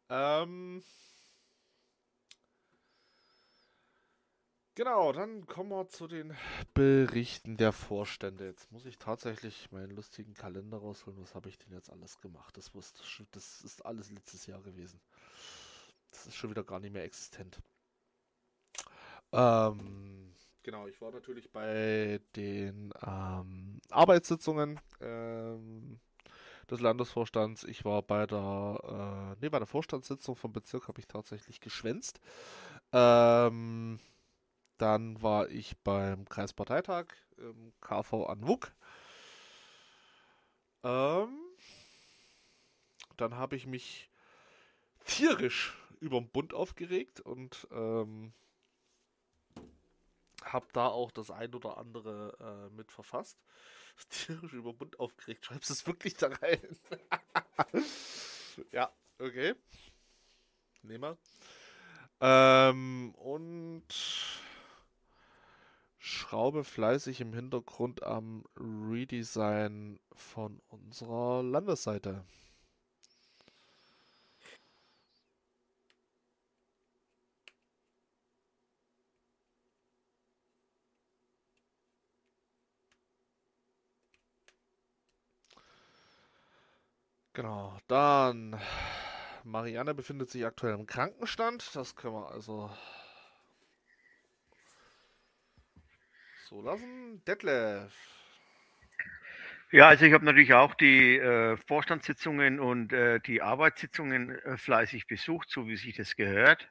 Genau, dann kommen wir zu den Berichten der Vorstände. Jetzt muss ich tatsächlich meinen lustigen Kalender rausholen. Was habe ich denn jetzt alles gemacht? Das ist alles letztes Jahr gewesen. Das ist schon wieder gar nicht mehr existent. Genau, ich war natürlich bei den Arbeitssitzungen des Landesvorstands. Ich war bei der Vorstandssitzung vom Bezirk habe ich tatsächlich geschwänzt. Dann war ich beim Kreisparteitag im KV Anwuk. Dann habe ich mich tierisch überm Bund aufgeregt und habe da auch das ein oder andere mit verfasst. Tierisch über den Bund aufgeregt. Schreibst du es wirklich da rein? Ja, okay. Nehmen wir. Und schraube fleißig im Hintergrund am Redesign von unserer Landesseite. Genau, dann Marianne befindet sich aktuell im Krankenstand. Das können wir also so lassen. Detlef. Ja, also ich habe natürlich auch die Vorstandssitzungen und die Arbeitssitzungen fleißig besucht, so wie sich das gehört.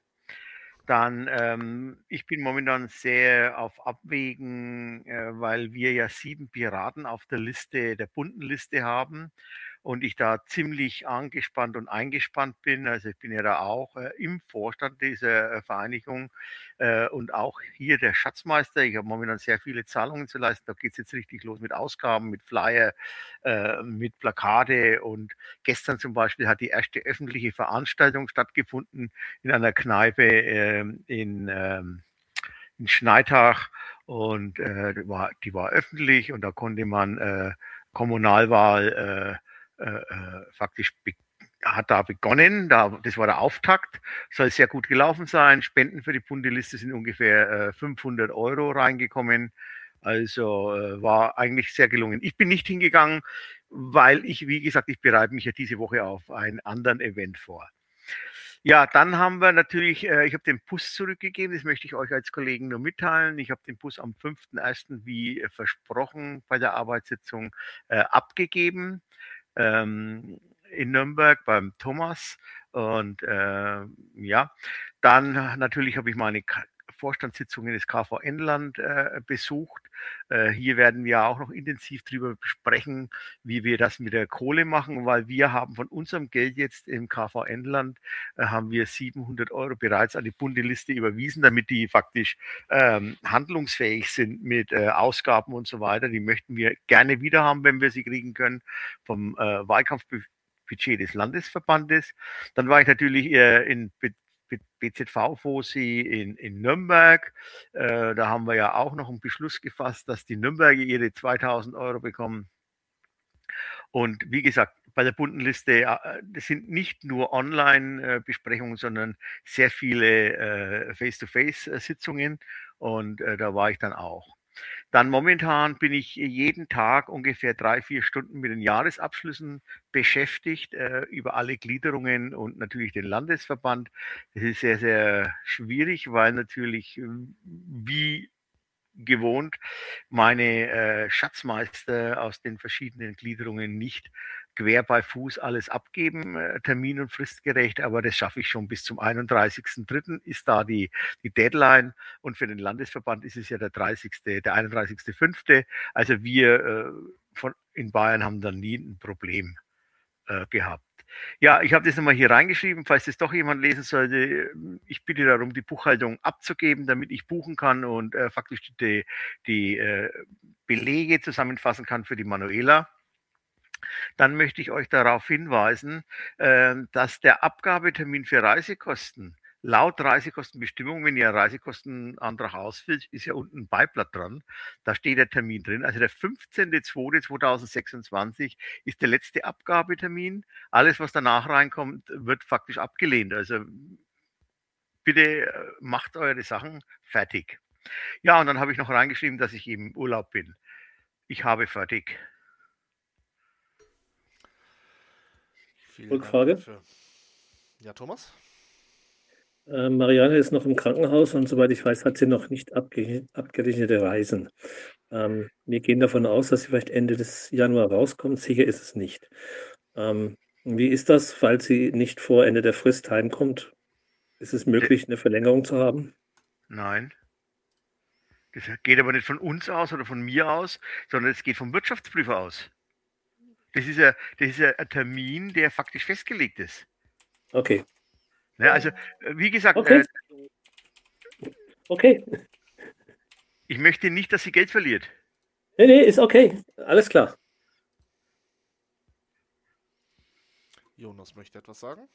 Dann, ich bin momentan sehr auf Abwägen, weil wir ja 7 Piraten auf der Liste, der bunten Liste haben und ich da ziemlich angespannt und eingespannt bin. Also ich bin ja da auch im Vorstand dieser Vereinigung und auch hier der Schatzmeister. Ich habe momentan sehr viele Zahlungen zu leisten. Da geht es jetzt richtig los mit Ausgaben, mit Flyer, mit Plakate. Und gestern zum Beispiel hat die erste öffentliche Veranstaltung stattgefunden in einer Kneipe in Schneitach und die war öffentlich und da konnte man Kommunalwahl faktisch hat da begonnen. Das war der Auftakt. Soll sehr gut gelaufen sein. Spenden für die bunte Liste sind ungefähr 500 € reingekommen. Also war eigentlich sehr gelungen. Ich bin nicht hingegangen, weil wie gesagt, ich bereite mich ja diese Woche auf einen anderen Event vor. Ja, dann haben wir natürlich, ich habe den Bus zurückgegeben, das möchte ich euch als Kollegen nur mitteilen. Ich habe den Bus am 5.1. wie versprochen bei der Arbeitssitzung abgegeben in Nürnberg beim Thomas. Und ja, dann natürlich habe ich meine Vorstandssitzungen des KVN-Land besucht. Hier werden wir auch noch intensiv darüber besprechen, wie wir das mit der Kohle machen, weil wir haben von unserem Geld jetzt im KVN-Land haben wir 700 € bereits an die bunte Liste überwiesen, damit die faktisch handlungsfähig sind mit Ausgaben und so weiter. Die möchten wir gerne wieder haben, wenn wir sie kriegen können vom Wahlkampfbudget des Landesverbandes. Dann war ich natürlich in BZV-Fosi in Nürnberg. Da haben wir ja auch noch einen Beschluss gefasst, dass die Nürnberger ihre 2.000 € bekommen. Und wie gesagt, bei der bunten Liste, das sind nicht nur Online-Besprechungen, sondern sehr viele Face-to-Face-Sitzungen und da war ich dann auch. Dann momentan bin ich jeden Tag ungefähr 3-4 Stunden mit den Jahresabschlüssen beschäftigt, über alle Gliederungen und natürlich den Landesverband. Das ist sehr, sehr schwierig, weil natürlich wie gewohnt meine Schatzmeister aus den verschiedenen Gliederungen nicht quer bei Fuß alles abgeben, termin- und fristgerecht, aber das schaffe ich schon bis zum 31.03. ist da die Deadline und für den Landesverband ist es ja der 31.05. Also wir in Bayern haben da nie ein Problem gehabt. Ja, ich habe das nochmal hier reingeschrieben, falls das doch jemand lesen sollte. Ich bitte darum, die Buchhaltung abzugeben, damit ich buchen kann und faktisch die Belege zusammenfassen kann für die Manuela. Dann möchte ich euch darauf hinweisen, dass der Abgabetermin für Reisekosten laut Reisekostenbestimmung, wenn ihr einen Reisekostenantrag ausfüllt, ist ja unten ein Beiblatt dran. Da steht der Termin drin. Also der 15.02.2026 ist der letzte Abgabetermin. Alles, was danach reinkommt, wird faktisch abgelehnt. Also bitte macht eure Sachen fertig. Ja, und dann habe ich noch reingeschrieben, dass ich im Urlaub bin. Ich habe fertig. Rückfrage? Ja, Thomas? Marianne ist noch im Krankenhaus und soweit ich weiß, hat sie noch nicht abgerechnete Reisen. Wir gehen davon aus, dass sie vielleicht Ende des Januar rauskommt. Sicher ist es nicht. Wie ist das, falls sie nicht vor Ende der Frist heimkommt? Ist es möglich, eine Verlängerung zu haben? Nein. Das geht aber nicht von uns aus oder von mir aus, sondern es geht vom Wirtschaftsprüfer aus. Das ist ja ein Termin, der faktisch festgelegt ist. Okay. Ja, also, wie gesagt, okay. Ich möchte nicht, dass sie Geld verliert. Nee, ist okay. Alles klar. Jonas möchte etwas sagen.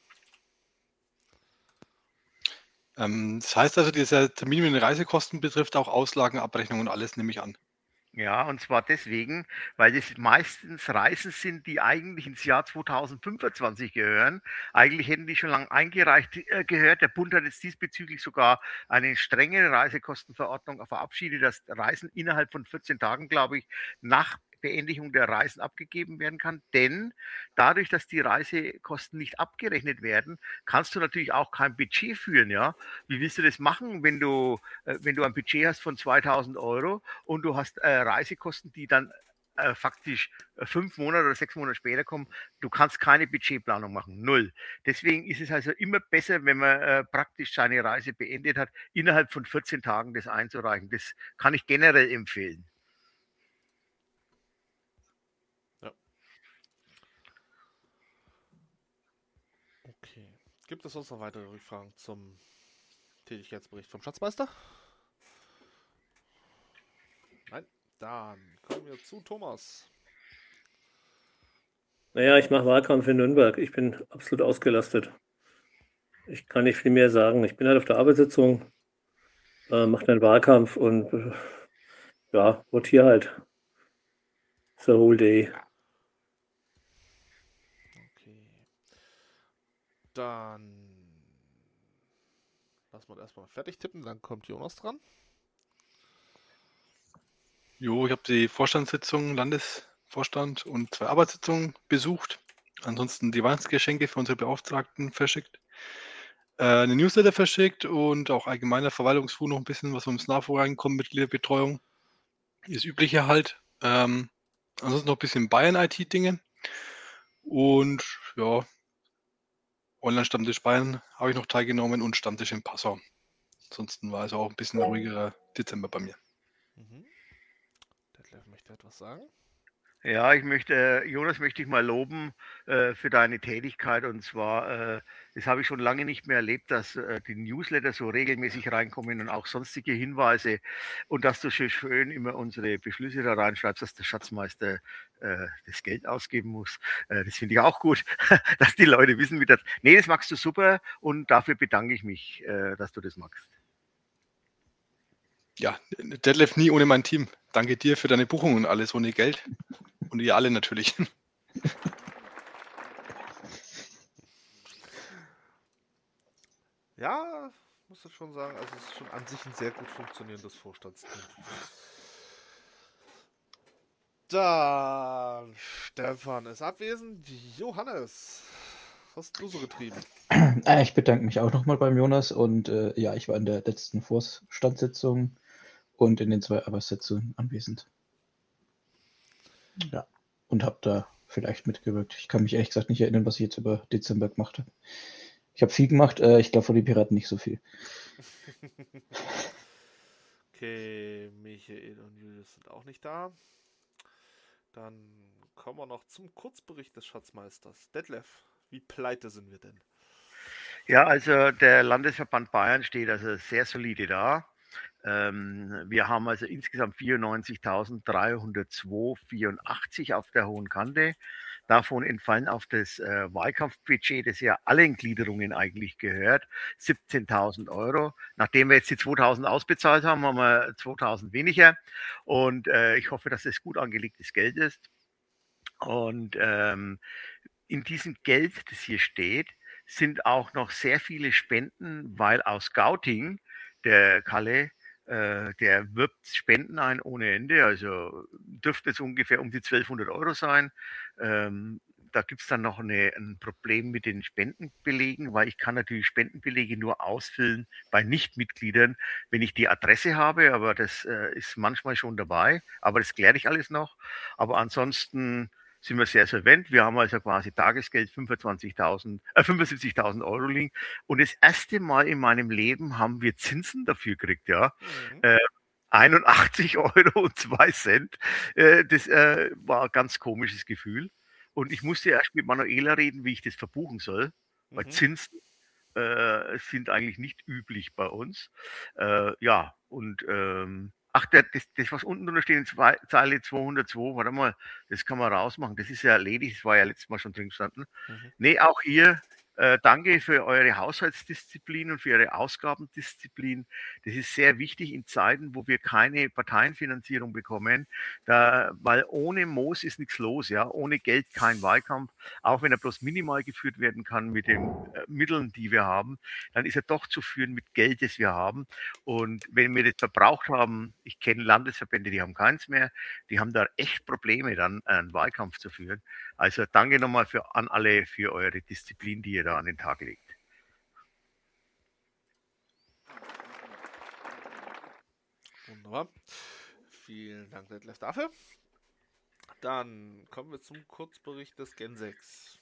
Das heißt also, dieser Termin mit den Reisekosten betrifft auch Auslagen, Abrechnungen und alles, nehme ich an. Ja, und zwar deswegen, weil das meistens Reisen sind, die eigentlich ins Jahr 2025 gehören. Eigentlich hätten die schon lange eingereicht gehört. Der Bund hat jetzt diesbezüglich sogar eine strengere Reisekostenverordnung verabschiedet, dass Reisen innerhalb von 14 Tagen, glaube ich, nach Beendigung der Reisen abgegeben werden kann. Denn dadurch, dass die Reisekosten nicht abgerechnet werden, kannst du natürlich auch kein Budget führen. Ja? Wie willst du das machen, wenn du ein Budget hast von 2.000 € und du hast Reisekosten, die dann faktisch 5 Monate oder 6 Monate später kommen. Du kannst keine Budgetplanung machen, null. Deswegen ist es also immer besser, wenn man praktisch seine Reise beendet hat, innerhalb von 14 Tagen das einzureichen. Das kann ich generell empfehlen. Ja. Okay. Gibt es sonst noch weitere Rückfragen zum Tätigkeitsbericht vom Schatzmeister? Nein. Dann kommen wir zu Thomas. Naja, ich mache Wahlkampf in Nürnberg. Ich bin absolut ausgelastet. Ich kann nicht viel mehr sagen. Ich bin halt auf der Arbeitssitzung, mache einen Wahlkampf und ja, votiere halt. The whole day. Okay. Dann lassen wir erstmal fertig tippen, dann kommt Jonas dran. Jo, ich habe die Vorstandssitzung, Landesvorstand und 2 Arbeitssitzungen besucht. Ansonsten die Weihnachtsgeschenke für unsere Beauftragten verschickt. Eine Newsletter verschickt und auch allgemeiner Verwaltungsfonds noch ein bisschen, was ums NAVO reinkommt, Mitgliederbetreuung. Das Übliche halt. Ansonsten noch ein bisschen Bayern-IT-Dinge. Und ja, Online-Stammtisch Bayern habe ich noch teilgenommen und Stammtisch in Passau. Ansonsten war es auch ein bisschen ruhigerer Dezember bei mir. Detlef möchte etwas sagen. Ja, Jonas möchte ich mal loben für deine Tätigkeit. Und zwar, das habe ich schon lange nicht mehr erlebt, dass die Newsletter so regelmäßig reinkommen und auch sonstige Hinweise. Und dass du schön immer unsere Beschlüsse da reinschreibst, dass der Schatzmeister das Geld ausgeben muss. Das finde ich auch gut, dass die Leute wissen, wie das. Nee, das magst du super und dafür bedanke ich mich, dass du das magst. Ja, Detlef, nie ohne mein Team. Danke dir für deine Buchung und alles ohne Geld. Und ihr alle natürlich. Ja, muss ich schon sagen, also es ist schon an sich ein sehr gut funktionierendes Vorstandsteam. Dann, Stefan ist abwesend. Johannes, was hast du so getrieben? Ich bedanke mich auch nochmal beim Jonas und ja, ich war in der letzten Vorstandssitzung und in den 2 Arbeitssitzungen anwesend. Ja, und habe da vielleicht mitgewirkt. Ich kann mich ehrlich gesagt nicht erinnern, was ich jetzt über Dezember gemacht habe. Ich habe viel gemacht, ich glaube von den Piraten nicht so viel. Okay, Michael und Julius sind auch nicht da. Dann kommen wir noch zum Kurzbericht des Schatzmeisters. Detlef, wie pleite sind wir denn? Ja, also der Landesverband Bayern steht also sehr solide da. Wir haben also insgesamt 94.302,84 auf der hohen Kante. Davon entfallen auf das Wahlkampfbudget, das ja allen Gliederungen eigentlich gehört, 17.000 Euro. Nachdem wir jetzt die 2.000 ausbezahlt haben, haben wir 2.000 weniger. Und ich hoffe, dass es gut angelegtes Geld ist. Und in diesem Geld, das hier steht, sind auch noch sehr viele Spenden, weil aus Gauting, der Kalle, der wirbt Spenden ein ohne Ende, also dürfte es ungefähr um die 1.200 Euro sein. Da gibt es dann noch ein Problem mit den Spendenbelegen, weil ich kann natürlich Spendenbelege nur ausfüllen bei Nichtmitgliedern, wenn ich die Adresse habe, aber das ist manchmal schon dabei, aber das kläre ich alles noch. Aber ansonsten sind wir sehr solvent. Wir haben also quasi Tagesgeld 75.000 Euro liegen. Und das erste Mal in meinem Leben haben wir Zinsen dafür gekriegt, ja. 81,02 Euro. Das war ein ganz komisches Gefühl. Und ich musste erst mit Manuela reden, wie ich das verbuchen soll, weil Zinsen sind eigentlich nicht üblich bei uns. Ja, und das, was unten drunter steht, in Zeile 202, warte mal, das kann man rausmachen. Das ist ja erledigt, das war ja letztes Mal schon drin gestanden. Nee, auch hier danke für eure Haushaltsdisziplin und für eure Ausgabendisziplin. Das ist sehr wichtig in Zeiten, wo wir keine Parteienfinanzierung bekommen, weil ohne Moos ist nichts los, ja, ohne Geld kein Wahlkampf, auch wenn er bloß minimal geführt werden kann mit den Mitteln, die wir haben, dann ist er doch zu führen mit Geld, das wir haben. Und wenn wir das verbraucht haben, ich kenne Landesverbände, die haben keins mehr, die haben da echt Probleme, dann einen Wahlkampf zu führen. Also danke nochmal an alle für eure Disziplin, die ihr da an den Tag legt. Wunderbar. Vielen Dank, Detlef, dafür. Dann kommen wir zum Kurzbericht des Gensex.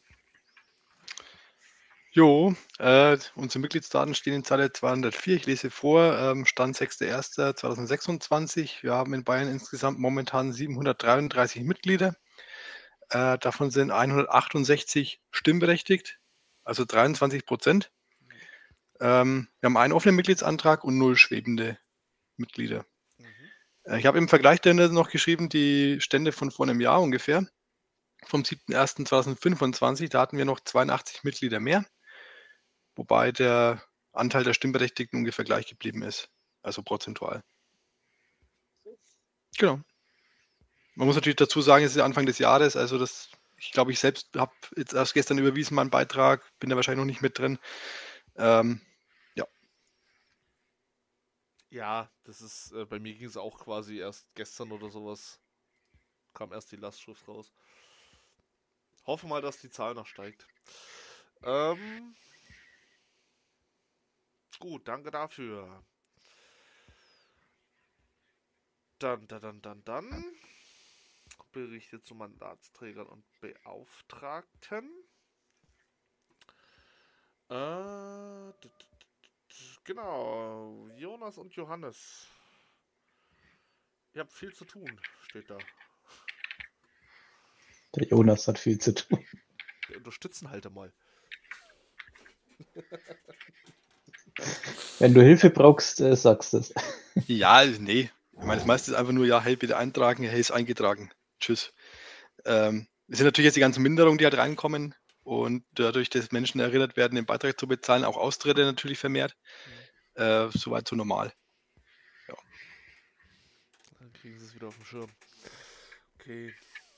Jo, unsere Mitgliedsdaten stehen in Zeile 204. Ich lese vor, Stand 6.1.2026. Wir haben in Bayern insgesamt momentan 733 Mitglieder. Davon sind 168 stimmberechtigt, also 23%. Wir haben einen offenen Mitgliedsantrag und 0 schwebende Mitglieder. Ich habe im Vergleich noch geschrieben, die Stände von vor einem Jahr ungefähr, vom 7.1.2025, da hatten wir noch 82 Mitglieder mehr, wobei der Anteil der Stimmberechtigten ungefähr gleich geblieben ist, also prozentual. Genau. Man muss natürlich dazu sagen, es ist Anfang des Jahres, also ich glaube, ich selbst habe jetzt erst gestern überwiesen meinen Beitrag, bin da wahrscheinlich noch nicht mit drin. Ja, das ist, bei mir ging es auch quasi erst gestern oder sowas. Kam erst die Lastschrift raus. Hoffe mal, dass die Zahl noch steigt. Gut, danke dafür. Dann. Berichte zu Mandatsträgern und Beauftragten. Genau, Jonas und Johannes. Ihr habt viel zu tun, steht da. Der Jonas hat viel zu tun. Wir unterstützen halt einmal. Wenn du Hilfe brauchst, sagst du es. Ja, nee. Ich meine, das meiste ist einfach nur, ja, hey, bitte eintragen, hey, ist eingetragen. Tschüss. Es sind natürlich jetzt die ganzen Minderungen, die halt reinkommen und dadurch, dass Menschen erinnert werden, den Beitrag zu bezahlen, auch Austritte natürlich vermehrt. Soweit so normal. Ja. Dann kriegen sie es wieder auf dem Schirm. Okay.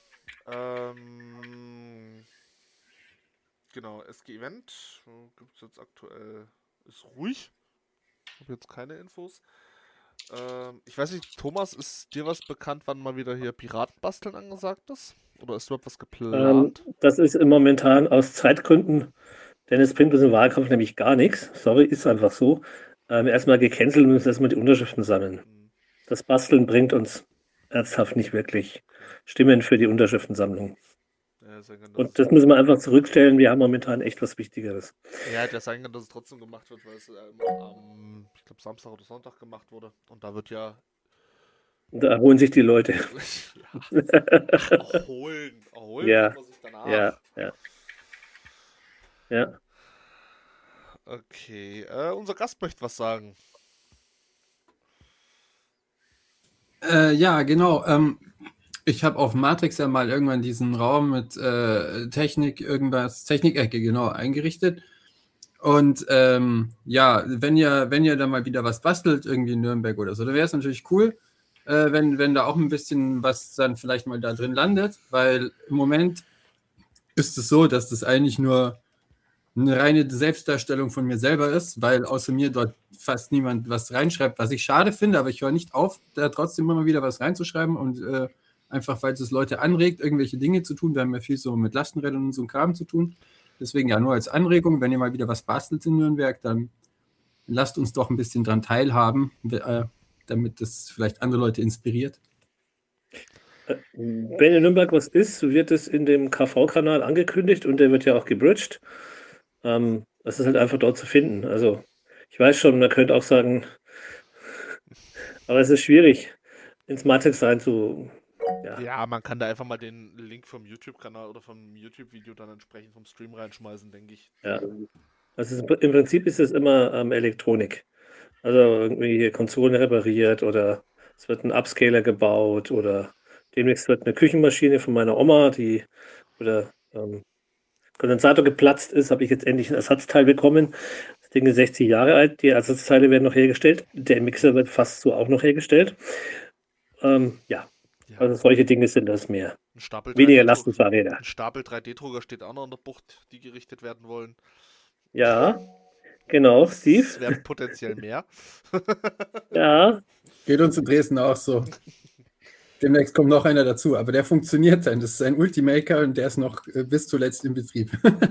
Genau, SG-Event gibt es jetzt aktuell, ist ruhig. Ich habe jetzt keine Infos. Ich weiß nicht, Thomas, ist dir was bekannt, wann mal wieder hier Piratenbasteln angesagt ist? Oder ist überhaupt was geplant? Das ist momentan aus Zeitgründen, denn es bringt uns im Wahlkampf nämlich gar nichts. Sorry, ist einfach so. Erstmal gecancelt und müssen erstmal die Unterschriften sammeln. Das Basteln bringt uns ernsthaft nicht wirklich Stimmen für die Unterschriftensammlung. Ja, und das müssen wir einfach zurückstellen. Wir haben momentan echt was Wichtigeres. Ja, hätte ja sein können, dass es trotzdem gemacht wird, weil es am, ich glaube, Samstag oder Sonntag gemacht wurde. Und da wird ja... Da erholen sich die Leute. Erholen ja, kann man sich danach. Ja. Okay, unser Gast möchte was sagen. Ja, genau. Ich habe auf Matrix ja mal irgendwann diesen Raum mit Technikecke, genau, eingerichtet. Und ja, wenn ihr da mal wieder was bastelt, irgendwie in Nürnberg oder so, dann wäre es natürlich cool, wenn da auch ein bisschen was dann vielleicht mal da drin landet, weil im Moment ist es so, dass das eigentlich nur eine reine Selbstdarstellung von mir selber ist, weil außer mir dort fast niemand was reinschreibt, was ich schade finde, aber ich höre nicht auf, da trotzdem immer wieder was reinzuschreiben und einfach, weil es Leute anregt, irgendwelche Dinge zu tun. Wir haben ja viel so mit Lastenrädern und so einem Kram zu tun. Deswegen ja nur als Anregung, wenn ihr mal wieder was bastelt in Nürnberg, dann lasst uns doch ein bisschen dran teilhaben, damit das vielleicht andere Leute inspiriert. Wenn in Nürnberg was ist, wird es in dem KV-Kanal angekündigt und der wird ja auch gebridged. Das ist halt einfach dort zu finden. Also ich weiß schon, man könnte auch sagen, aber es ist schwierig, ins Matrix rein zu... Ja, man kann da einfach mal den Link vom YouTube-Kanal oder vom YouTube-Video dann entsprechend vom Stream reinschmeißen, denke ich. Ja, also im Prinzip ist es immer Elektronik. Also irgendwie Konsolen repariert oder es wird ein Upscaler gebaut oder demnächst wird eine Küchenmaschine von meiner Oma, oder Kondensator geplatzt ist, habe ich jetzt endlich ein Ersatzteil bekommen. Das Ding ist 60 Jahre alt, die Ersatzteile werden noch hergestellt. Der Mixer wird fast so auch noch hergestellt. Ja, also solche Dinge sind das mehr. Weniger Lastenfahrräder. Ein Stapel 3D-Drucker steht auch noch in der Bucht, die gerichtet werden wollen. Ja, genau, Steve. Es werden potenziell mehr. Ja. Geht uns in Dresden auch so. Demnächst kommt noch einer dazu, aber der funktioniert dann. Das ist ein Ultimaker und der ist noch bis zuletzt in Betrieb.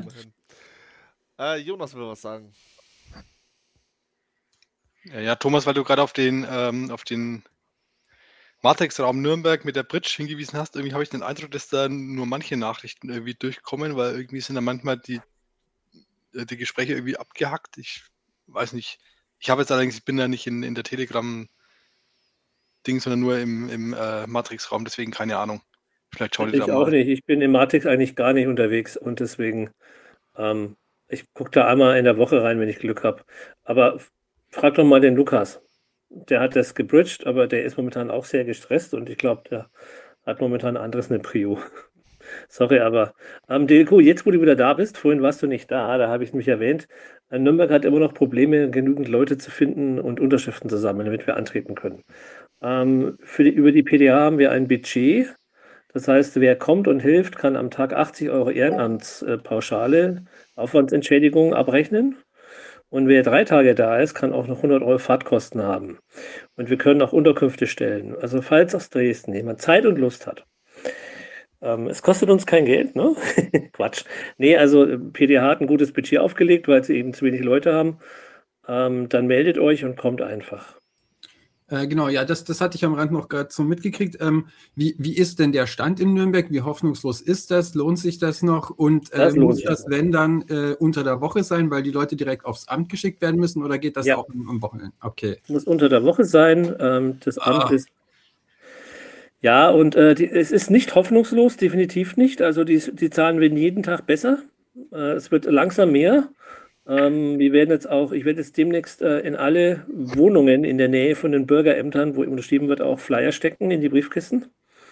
Jonas will was sagen. Ja, Thomas, weil du gerade auf den Matrix-Raum Nürnberg mit der Bridge hingewiesen hast, irgendwie habe ich den Eindruck, dass da nur manche Nachrichten irgendwie durchkommen, weil irgendwie sind da manchmal die Gespräche irgendwie abgehackt. Ich weiß nicht. Ich bin da nicht in der Telegram-Ding, sondern nur im Matrix-Raum, deswegen keine Ahnung. Vielleicht schaut ihr da Ich auch mal. nicht. Ich bin in Matrix eigentlich gar nicht unterwegs und deswegen, ich gucke da einmal in der Woche rein, wenn ich Glück habe. Aber frag doch mal den Lukas. Der hat das gebridged, aber der ist momentan auch sehr gestresst und ich glaube, der hat momentan anderes eine Prio. Sorry, aber Delco, jetzt wo du wieder da bist, vorhin warst du nicht da habe ich mich erwähnt, Nürnberg hat immer noch Probleme, genügend Leute zu finden und Unterschriften zu sammeln, damit wir antreten können. Über die PDA haben wir ein Budget. Das heißt, wer kommt und hilft, kann am Tag 80 € Ehrenamtspauschale, Aufwandsentschädigung abrechnen. Und wer 3 Tage da ist, kann auch noch 100 € Fahrtkosten haben. Und wir können auch Unterkünfte stellen. Also falls aus Dresden jemand Zeit und Lust hat. Es kostet uns kein Geld, ne? Quatsch. Nee, also PDH hat ein gutes Budget aufgelegt, weil sie eben zu wenig Leute haben. Dann meldet euch und kommt einfach. Genau, ja, das hatte ich am Rand noch gerade so mitgekriegt. Wie ist denn der Stand in Nürnberg? Wie hoffnungslos ist das? Lohnt sich das noch? Und muss das, wenn dann, unter der Woche sein, weil die Leute direkt aufs Amt geschickt werden müssen? Oder geht das auch am Wochenende? Okay. Muss unter der Woche sein. Das Amt ist... Ja, und es ist nicht hoffnungslos, definitiv nicht. Also die Zahlen werden jeden Tag besser. Es wird langsam mehr. Ich werde jetzt demnächst in alle Wohnungen in der Nähe von den Bürgerämtern, wo unterschrieben wird, auch Flyer stecken in die Briefkisten.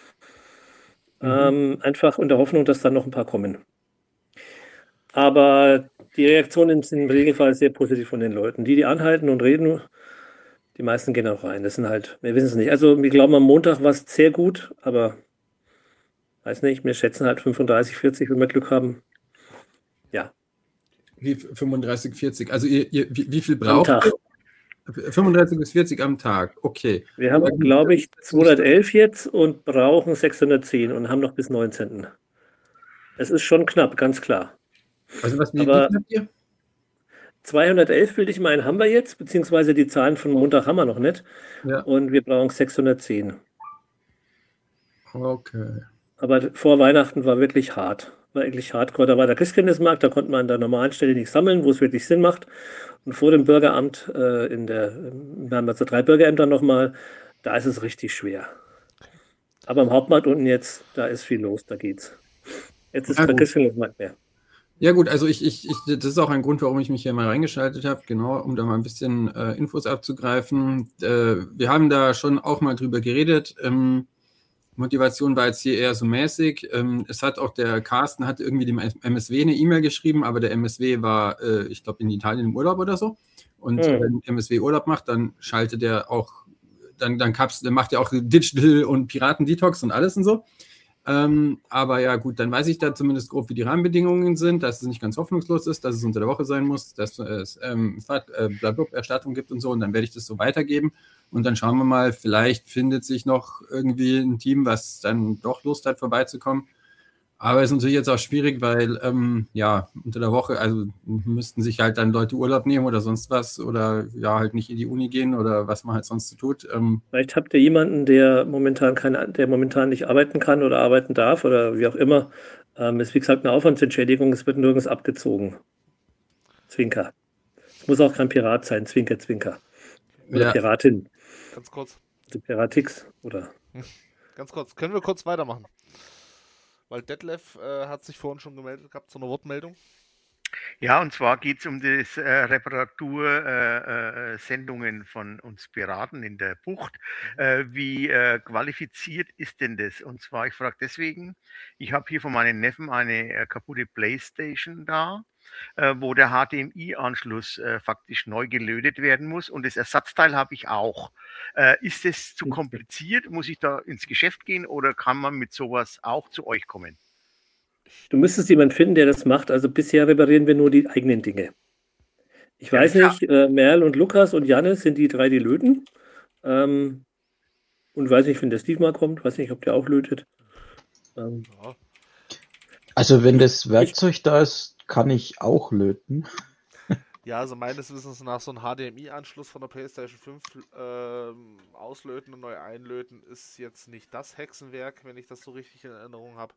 Einfach unter Hoffnung, dass dann noch ein paar kommen. Aber die Reaktionen sind im Regelfall sehr positiv von den Leuten. Die anhalten und reden, die meisten gehen auch rein. Das sind halt, wir wissen es nicht. Also wir glauben, am Montag war es sehr gut, aber weiß nicht, wir schätzen halt 35, 40, wenn wir Glück haben. Ja. Wie 35, 40? Also wie viel braucht ihr? 35 bis 40 am Tag, okay. Wir haben, glaube ich, 211 jetzt und brauchen 610 und haben noch bis 19. Es ist schon knapp, ganz klar. Also wie habt ihr? 211 bilde ich meinen, haben wir jetzt, beziehungsweise die Zahlen von Montag haben wir noch nicht. Ja. Und wir brauchen 610. Okay. Aber vor Weihnachten war wirklich hart. War wirklich hardcore. Da war der Christkindlesmarkt, da konnte man an der normalen Stelle nicht sammeln, wo es wirklich Sinn macht. Und vor dem Bürgeramt, wir haben also 3 Bürgerämter nochmal, da ist es richtig schwer. Aber im Hauptmarkt unten jetzt, da ist viel los, da geht's. Jetzt ist der Christkindlesmarkt mehr. Ja gut, also das ist auch ein Grund, warum ich mich hier mal reingeschaltet habe, genau, um da mal ein bisschen Infos abzugreifen. Wir haben da schon auch mal drüber geredet. Motivation war jetzt hier eher so mäßig. Es hat auch der Carsten hat irgendwie dem MSW eine E-Mail geschrieben, aber der MSW war, ich glaube, in Italien im Urlaub oder so. Und wenn MSW Urlaub macht, dann schaltet er auch, dann macht er auch Digital und Piraten-Detox und alles und so. Aber ja gut, dann weiß ich da zumindest grob, wie die Rahmenbedingungen sind, dass es nicht ganz hoffnungslos ist, dass es unter der Woche sein muss, dass es Erstattung gibt und so, und dann werde ich das so weitergeben und dann schauen wir mal, vielleicht findet sich noch irgendwie ein Team, was dann doch Lust hat, vorbeizukommen. Aber es ist natürlich jetzt auch schwierig, weil unter der Woche, also müssten sich halt dann Leute Urlaub nehmen oder sonst was oder ja halt nicht in die Uni gehen oder was man halt sonst so tut. Vielleicht habt ihr jemanden, der momentan nicht arbeiten kann oder arbeiten darf oder wie auch immer. Ist wie gesagt eine Aufwandsentschädigung, es wird nirgends abgezogen. Zwinker. Es muss auch kein Pirat sein, Zwinker, Zwinker. Oder Piratin. Ganz kurz. Piratix oder. Ganz kurz. Können wir kurz weitermachen? Weil Detlef hat sich vorhin schon gemeldet gehabt, so eine Wortmeldung. Ja, und zwar geht es um das Reparatursendungen von uns Piraten in der Bucht. Wie qualifiziert ist denn das? Und zwar, ich frage deswegen, ich habe hier von meinem Neffen eine kaputte Playstation da, wo der HDMI-Anschluss faktisch neu gelötet werden muss und das Ersatzteil habe ich auch. Ist es zu kompliziert? Muss ich da ins Geschäft gehen oder kann man mit sowas auch zu euch kommen? Du müsstest jemanden finden, der das macht. Also bisher reparieren wir nur die eigenen Dinge. Ich weiß nicht, Merl und Lukas und Janne sind die 3, die löten. Und weiß nicht, wenn der Steve mal kommt, weiß nicht, ob der auch lötet. Also wenn das Werkzeug da ist, kann ich auch löten. Ja, also meines Wissens nach so ein HDMI-Anschluss von der PlayStation 5 auslöten und neu einlöten ist jetzt nicht das Hexenwerk, wenn ich das so richtig in Erinnerung habe.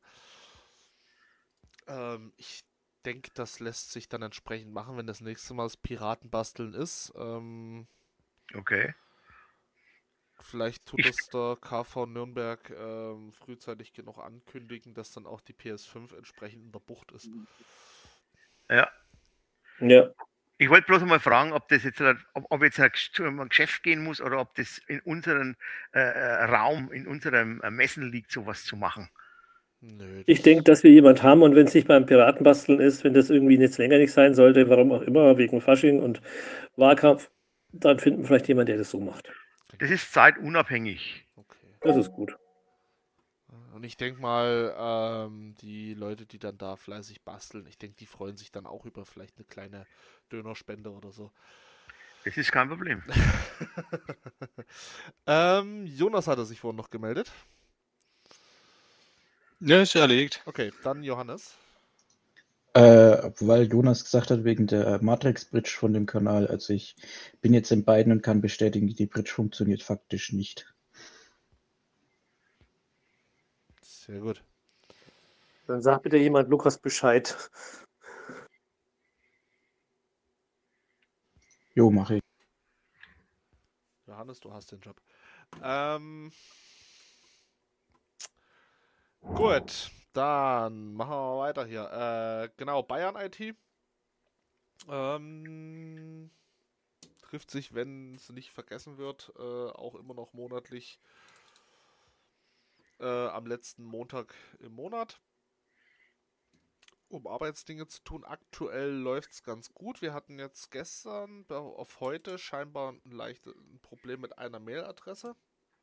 Ich denke, das lässt sich dann entsprechend machen, wenn das nächste Mal das Piratenbasteln ist. Okay. Vielleicht tut das der KV Nürnberg frühzeitig genug ankündigen, dass dann auch die PS5 entsprechend in der Bucht ist. Ja. Ja. Ich wollte bloß mal fragen, ob das jetzt, ob jetzt zu einem Geschäft gehen muss oder ob das in unserem Raum, in unserem Messen liegt, sowas zu machen. Nö, Ich denke, dass wir jemand haben und wenn es nicht beim Piratenbasteln ist, wenn das irgendwie jetzt länger nicht sein sollte, warum auch immer, wegen Fasching und Wahlkampf, dann finden wir vielleicht jemanden, der das so macht. Das ist zeitunabhängig. Okay. Das ist gut. Und ich denke mal, die Leute, die dann da fleißig basteln, ich denke, die freuen sich dann auch über vielleicht eine kleine Dönerspende oder so. Das ist kein Problem. Jonas hatte sich vorhin noch gemeldet. Ja, ist erledigt. Okay, dann Johannes. Weil Jonas gesagt hat, wegen der Matrix-Bridge von dem Kanal, also ich bin jetzt in beiden und kann bestätigen, die Bridge funktioniert faktisch nicht. Sehr gut. Dann sagt bitte jemand Lukas Bescheid. Jo, mache ich. Johannes, du hast den Job. Gut, dann machen wir weiter hier. Genau, Bayern IT. Trifft sich, wenn es nicht vergessen wird, auch immer noch monatlich am letzten Montag im Monat, um Arbeitsdinge zu tun. Aktuell läuft es ganz gut. Wir hatten jetzt gestern auf heute scheinbar ein leichtes Problem mit einer Mailadresse,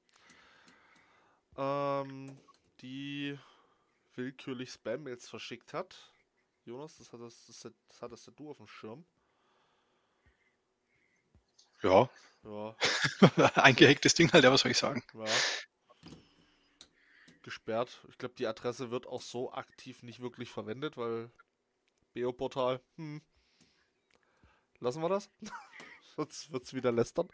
die willkürlich Spam-Mails verschickt hat. Jonas, das hattest du auf dem Schirm. Ja. Ja. Eingehacktes Ding halt, ja, was soll ich sagen? Ja. Gesperrt. Ich glaube, die Adresse wird auch so aktiv nicht wirklich verwendet, weil Beo-Portal, lassen wir das? Sonst wird es wieder lästern.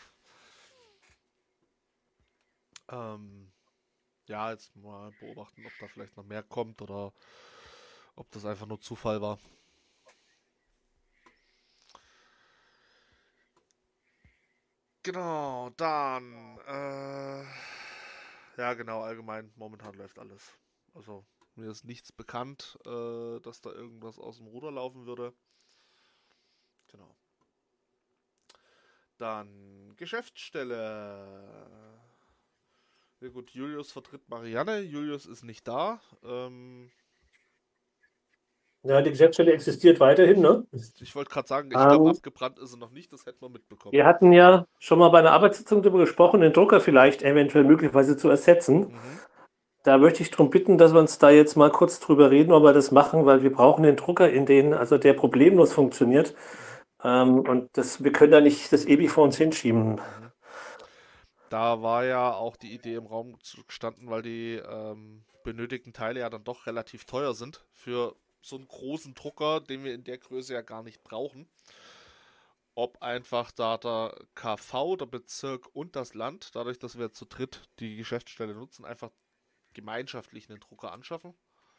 Ja, jetzt mal beobachten, ob da vielleicht noch mehr kommt oder ob das einfach nur Zufall war. Genau, dann ja, genau, allgemein, momentan läuft alles. Also, mir ist nichts bekannt, dass da irgendwas aus dem Ruder laufen würde. Genau. Dann Geschäftsstelle. Ja gut, Julius vertritt Marianne. Julius ist nicht da. Ja, die Geschäftsstelle existiert weiterhin, ne? Ich wollte gerade sagen, ich glaube, abgebrannt ist sie noch nicht. Das hätten wir mitbekommen. Wir hatten ja schon mal bei einer Arbeitssitzung darüber gesprochen, den Drucker vielleicht eventuell möglicherweise zu ersetzen. Da möchte ich darum bitten, dass wir uns da jetzt mal kurz drüber reden, ob wir das machen, weil wir brauchen den Drucker, also der problemlos funktioniert. Und wir können da nicht das ewig vor uns hinschieben. Da war ja auch die Idee im Raum gestanden, weil die benötigten Teile ja dann doch relativ teuer sind für so einen großen Drucker, den wir in der Größe ja gar nicht brauchen. Ob einfach da der KV, der Bezirk und das Land, dadurch, dass wir zu dritt die Geschäftsstelle nutzen, einfach gemeinschaftlich einen Drucker anschaffen.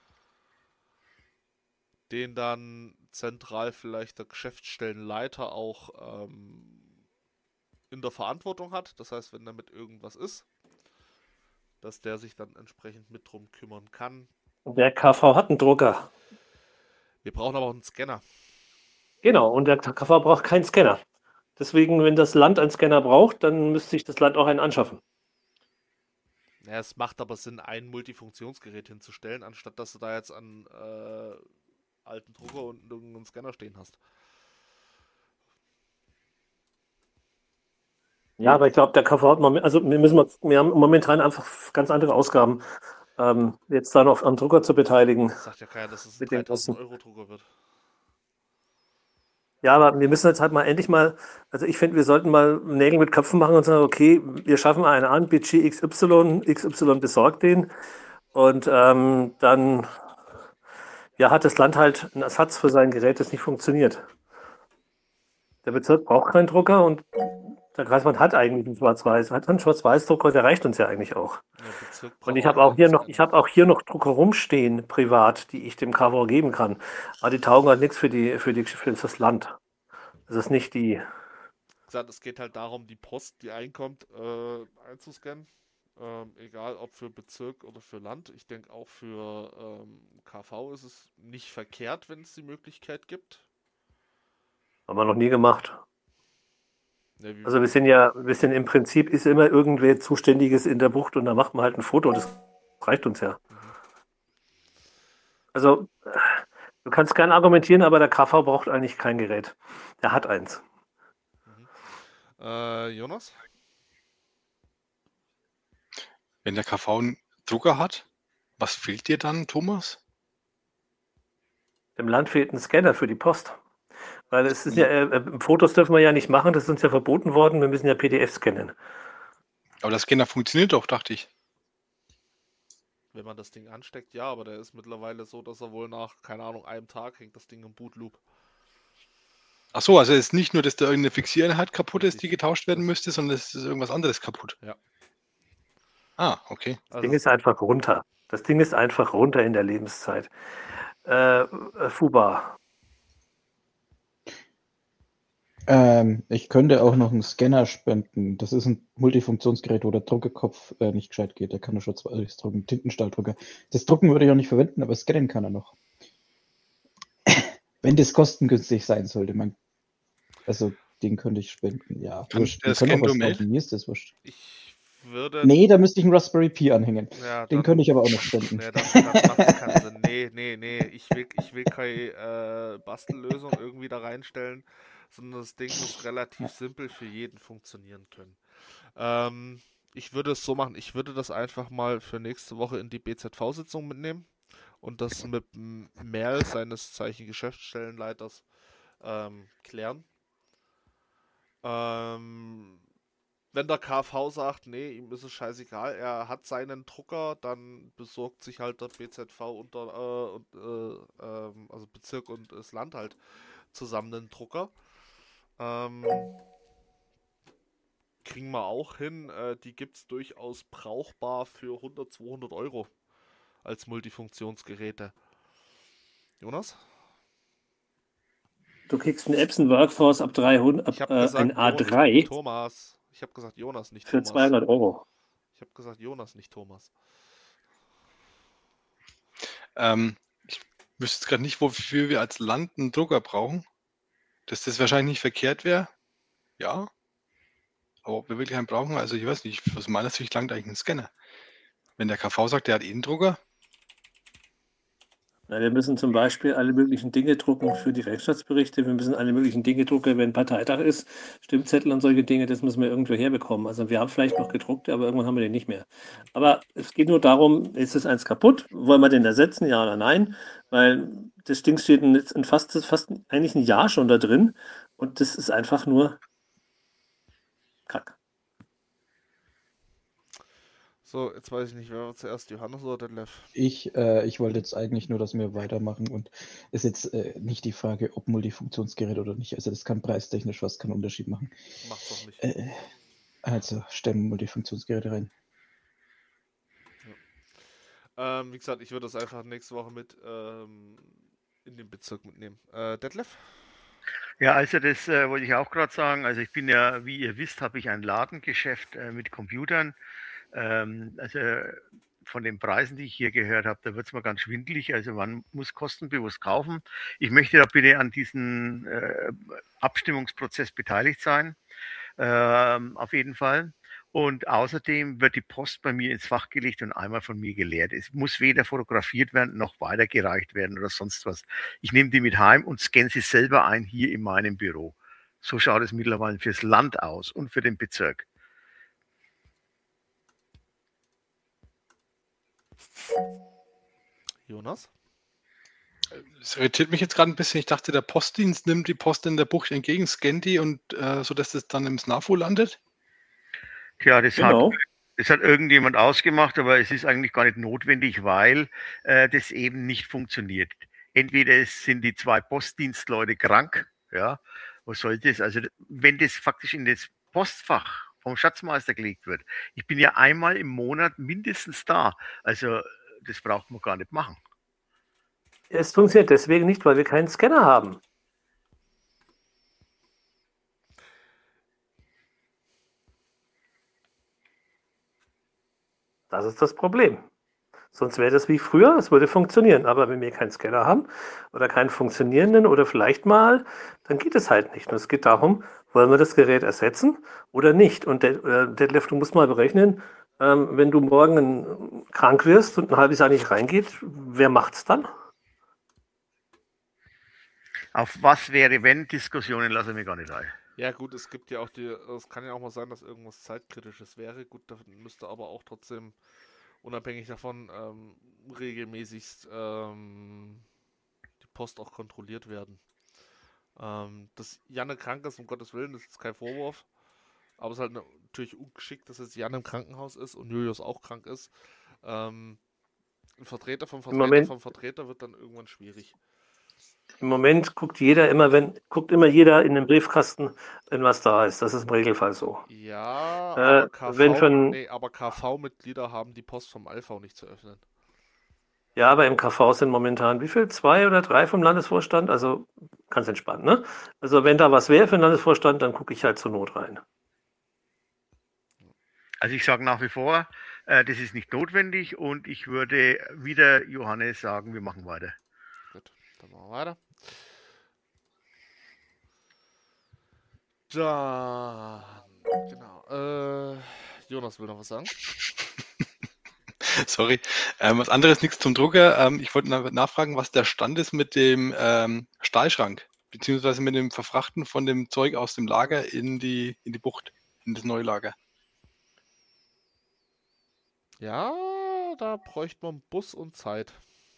Den dann zentral vielleicht der Geschäftsstellenleiter auch in der Verantwortung hat. Das heißt, wenn damit irgendwas ist, dass der sich dann entsprechend mit drum kümmern kann. Der KV hat einen Drucker. Wir brauchen aber auch einen Scanner. Genau, und der KV braucht keinen Scanner. Deswegen, wenn das Land einen Scanner braucht, dann müsste sich das Land auch einen anschaffen. Ja, es macht aber Sinn, ein Multifunktionsgerät hinzustellen, anstatt dass du da jetzt einen alten Drucker und irgendeinen Scanner stehen hast. Ja, aber ich glaube, der KV hat wir haben momentan einfach ganz andere Ausgaben, jetzt da noch am Drucker zu beteiligen. Das sagt ja keiner, dass es ein 3.000 Euro Drucker wird. Ja, aber wir müssen jetzt halt mal endlich mal, also ich finde, wir sollten mal Nägel mit Köpfen machen und sagen, okay, wir schaffen einen an, Budget XY besorgt den und dann ja, hat das Land halt einen Ersatz für sein Gerät, das nicht funktioniert. Der Bezirk braucht keinen Drucker und der Kreisverband hat eigentlich einen Schwarz-Weiß. Hat einen Schwarz-Weiß-Drucker, der reicht uns ja eigentlich auch. Und ich habe auch hier noch Drucker rumstehen, privat, die ich dem KV geben kann. Aber die taugen halt nichts für das Land. Das ist nicht die. Es geht halt darum, die Post, die einkommt, einzuscannen. Egal ob für Bezirk oder für Land. Ich denke auch für KV ist es nicht verkehrt, wenn es die Möglichkeit gibt. Haben wir noch nie gemacht. Also wir sind im Prinzip, ist immer irgendwer Zuständiges in der Bucht und da macht man halt ein Foto, das reicht uns ja. Also du kannst gerne argumentieren, aber der KV braucht eigentlich kein Gerät. Der hat eins. Jonas? Wenn der KV einen Drucker hat, was fehlt dir dann, Thomas? Dem Land fehlt ein Scanner für die Post. Weil es ist Fotos dürfen wir ja nicht machen, das ist uns ja verboten worden, wir müssen ja PDF scannen. Aber der Scanner funktioniert doch, dachte ich. Wenn man das Ding ansteckt, ja, aber der ist mittlerweile so, dass er wohl nach, keine Ahnung, einem Tag hängt das Ding im Bootloop. Ach so, also es ist nicht nur, dass da irgendeine Fixiereinheit kaputt ist, die getauscht werden müsste, sondern es ist irgendwas anderes kaputt. Ja. Ah, okay. Das Ding ist einfach runter. Das Ding ist einfach runter in der Lebenszeit. FUBA. Ich könnte auch noch einen Scanner spenden. Das ist ein Multifunktionsgerät, wo der Druckerkopf nicht gescheit geht. Der kann nur schon alles drucken. Tintenstrahldrucker. Das Drucken würde ich auch nicht verwenden, aber scannen kann er noch. Wenn das kostengünstig sein sollte. Also den könnte ich spenden, ja. Wurscht. Wir können auch was kaufen. Mir ist das wurscht. Nee, da müsste ich einen Raspberry Pi anhängen. Ja, den könnte ich aber auch noch spenden. Nee, dann macht es keinen Sinn. Nee. Ich will keine Bastellösung irgendwie da reinstellen, sondern das Ding muss relativ simpel für jeden funktionieren können. Ich würde es so machen, ich würde das einfach mal für nächste Woche in die BZV-Sitzung mitnehmen und das mit Merl, seines Zeichen Geschäftsstellenleiters, klären. Wenn der KV sagt, nee, ihm ist es scheißegal, er hat seinen Drucker, dann besorgt sich halt der BZV also Bezirk und das Land halt zusammen einen Drucker. Kriegen wir auch hin. Die gibt es durchaus brauchbar für 100, 200 Euro als Multifunktionsgeräte. Jonas? Du kriegst einen Epson Workforce ab 300, ein A3. Thomas. Ich habe gesagt Jonas, nicht für Thomas. Für 200 Euro. Ich habe gesagt Jonas, nicht Thomas. Ich wüsste jetzt gerade nicht, wofür wir als Land einen Drucker brauchen. Dass das wahrscheinlich nicht verkehrt wäre. Ja. Aber ob wir wirklich einen brauchen, also ich weiß nicht, aus meiner Sicht langt eigentlich ein Scanner. Wenn der KV sagt, der hat einen Drucker. Na, wir müssen zum Beispiel alle möglichen Dinge drucken für die Rechtsstaatsberichte. Wir müssen alle möglichen Dinge drucken, wenn Parteitag ist. Stimmzettel und solche Dinge, das müssen wir irgendwo herbekommen. Also wir haben vielleicht noch gedruckt, aber irgendwann haben wir den nicht mehr. Aber es geht nur darum, ist es eins kaputt? Wollen wir den ersetzen, ja oder nein? Weil das Ding steht in fast eigentlich ein Jahr schon da drin und das ist einfach nur Kack. So, jetzt weiß ich nicht, wer war zuerst, Johannes oder Detlef? Ich wollte jetzt eigentlich nur, dass wir weitermachen und ist jetzt nicht die Frage, ob Multifunktionsgerät oder nicht. Also das kann preistechnisch fast keinen Unterschied machen. Macht's doch nicht. Also stellen Multifunktionsgeräte rein. Ja. Wie gesagt, ich würde das einfach nächste Woche mit in den Bezirk mitnehmen. Detlef? Ja, also das wollte ich auch gerade sagen. Also ich bin ja, wie ihr wisst, habe ich ein Ladengeschäft mit Computern. Also von den Preisen, die ich hier gehört habe, da wird es mir ganz schwindelig. Also man muss kostenbewusst kaufen. Ich möchte da bitte an diesem Abstimmungsprozess beteiligt sein. Auf jeden Fall. Und außerdem wird die Post bei mir ins Fach gelegt und einmal von mir geleert. Es muss weder fotografiert werden noch weitergereicht werden oder sonst was. Ich nehme die mit heim und scanne sie selber ein hier in meinem Büro. So schaut es mittlerweile fürs Land aus und für den Bezirk. Jonas? Das irritiert mich jetzt gerade ein bisschen. Ich dachte, der Postdienst nimmt die Post in der Bucht entgegen, scannt die und so, dass das dann im SNAFO landet? Tja, das hat irgendjemand ausgemacht, aber es ist eigentlich gar nicht notwendig, weil das eben nicht funktioniert. Entweder es sind die zwei Postdienstleute krank, ja, Was soll das? Also, wenn das faktisch in das Postfach vom Schatzmeister gelegt wird, ich bin ja einmal im Monat mindestens da. Also, das braucht man gar nicht machen. Es funktioniert deswegen nicht, weil wir keinen Scanner haben. Das ist das Problem. Sonst wäre das wie früher, es würde funktionieren. Aber wenn wir keinen Scanner haben oder keinen funktionierenden oder vielleicht mal, dann geht es halt nicht. Und es geht darum, wollen wir das Gerät ersetzen oder nicht? Und Detlef, du musst mal berechnen, wenn du morgen krank wirst und ein halbes Jahr nicht reingeht, wer macht's dann? Auf was wäre, wenn Diskussionen lasse ich mir gar nicht ein. Ja gut, es gibt ja auch es kann ja auch mal sein, dass irgendwas Zeitkritisches wäre. Gut, da müsste aber auch trotzdem unabhängig davon regelmäßigst die Post auch kontrolliert werden. Dass Janne krank ist, um Gottes Willen, das ist kein Vorwurf. Aber es ist halt natürlich ungeschickt, dass jetzt Janne im Krankenhaus ist und Julius auch krank ist. Ein Vertreter vom Vertreter wird dann irgendwann schwierig. Im Moment guckt jeder immer jeder in den Briefkasten, wenn was da ist. Das ist im Regelfall so. Ja, aber KV-Mitglieder haben die Post vom ALV nicht zu öffnen. Ja, aber im KV sind momentan wie viel? 2 oder 3 vom Landesvorstand? Also ganz entspannt, ne? Also wenn da was wäre für den Landesvorstand, dann gucke ich halt zur Not rein. Also ich sage nach wie vor, das ist nicht notwendig und ich würde wieder Johannes sagen, wir machen weiter. Gut, dann machen wir weiter. Dann, genau. Jonas will noch was sagen. Sorry. Was anderes, nichts zum Drucker. Ich wollte nachfragen, was der Stand ist mit dem Stahlschrank, beziehungsweise mit dem Verfrachten von dem Zeug aus dem Lager in die Bucht, in das neue Lager. Ja, da bräuchte man Bus und Zeit.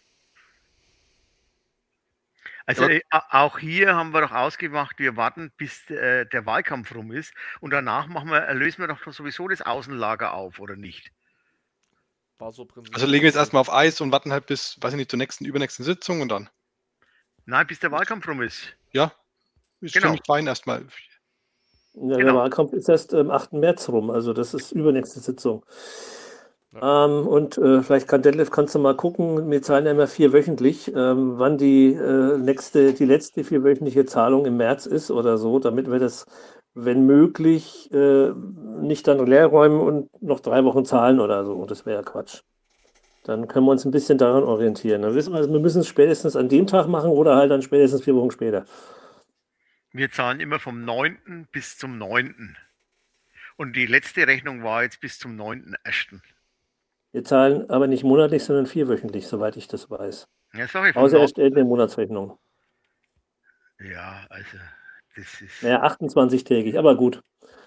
Also auch hier haben wir doch ausgemacht, wir warten, bis der Wahlkampf rum ist und danach lösen wir doch sowieso das Außenlager auf, oder nicht? War so Also legen wir jetzt erstmal auf Eis und warten halt bis, weiß ich nicht, zur übernächsten Sitzung und dann. Nein, bis der Wahlkampf rum ist. Ja, ist für mich fein erstmal. Ja, der Wahlkampf ist erst am 8. März rum, also das ist übernächste Sitzung. Ja. Und vielleicht kannst du mal gucken, wir zahlen ja immer 4-wöchentlich, wann die letzte 4-wöchentliche Zahlung im März ist oder so, damit wir das, wenn möglich, nicht dann leer räumen und noch 3 Wochen zahlen oder so. Das wäre ja Quatsch. Dann können wir uns ein bisschen daran orientieren. Dann wissen wir, also wir müssen es spätestens an dem Tag machen oder halt dann spätestens 4 Wochen später. Wir zahlen immer vom 9. bis zum 9. Und die letzte Rechnung war jetzt bis zum 9.1. Wir zahlen aber nicht monatlich, sondern 4-wöchentlich, soweit ich das weiß. Ja, sorry. Außer er stellt eine Monatsrechnung. Ja, also das ist... Naja, 28-tägig, aber gut.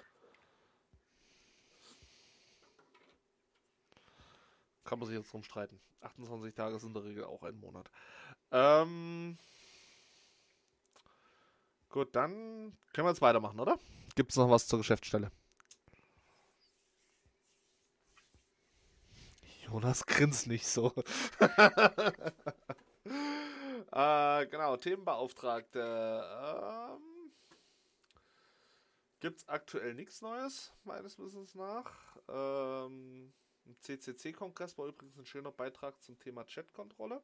Kann man sich jetzt drum streiten. 28 Tage sind in der Regel auch ein Monat. Gut, dann können wir jetzt weitermachen, oder? Gibt es noch was zur Geschäftsstelle? Jonas grinst nicht so. Genau, Themenbeauftragte. Gibt es aktuell nichts Neues, meines Wissens nach. Im CCC-Kongress war übrigens ein schöner Beitrag zum Thema Chat-Kontrolle.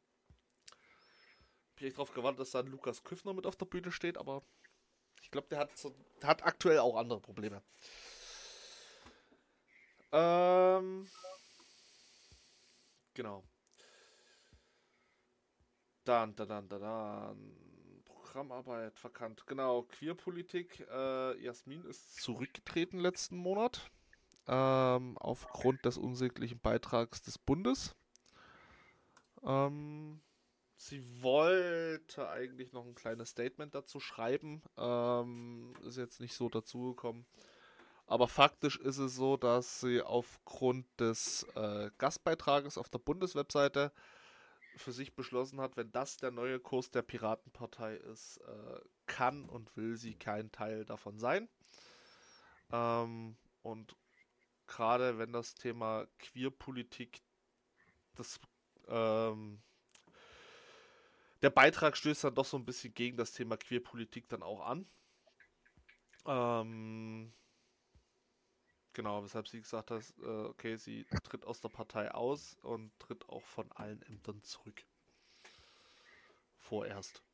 Bin ich darauf gewartet, dass dann Lukas Küffner mit auf der Bühne steht, aber ich glaube, der hat aktuell auch andere Probleme. Genau. Dann. Programmarbeit verkannt. Genau, Queerpolitik. Jasmin ist zurückgetreten letzten Monat. Aufgrund des unsäglichen Beitrags des Bundes. Sie wollte eigentlich noch ein kleines Statement dazu schreiben. Ist jetzt nicht so dazugekommen. Aber faktisch ist es so, dass sie aufgrund des Gastbeitrages auf der Bundeswebseite für sich beschlossen hat, wenn das der neue Kurs der Piratenpartei ist, kann und will sie kein Teil davon sein. Und gerade wenn das Thema Queerpolitik, der Beitrag stößt dann doch so ein bisschen gegen das Thema Queerpolitik dann auch an. Genau, weshalb sie gesagt hat, okay, sie tritt aus der Partei aus und tritt auch von allen Ämtern zurück. Vorerst.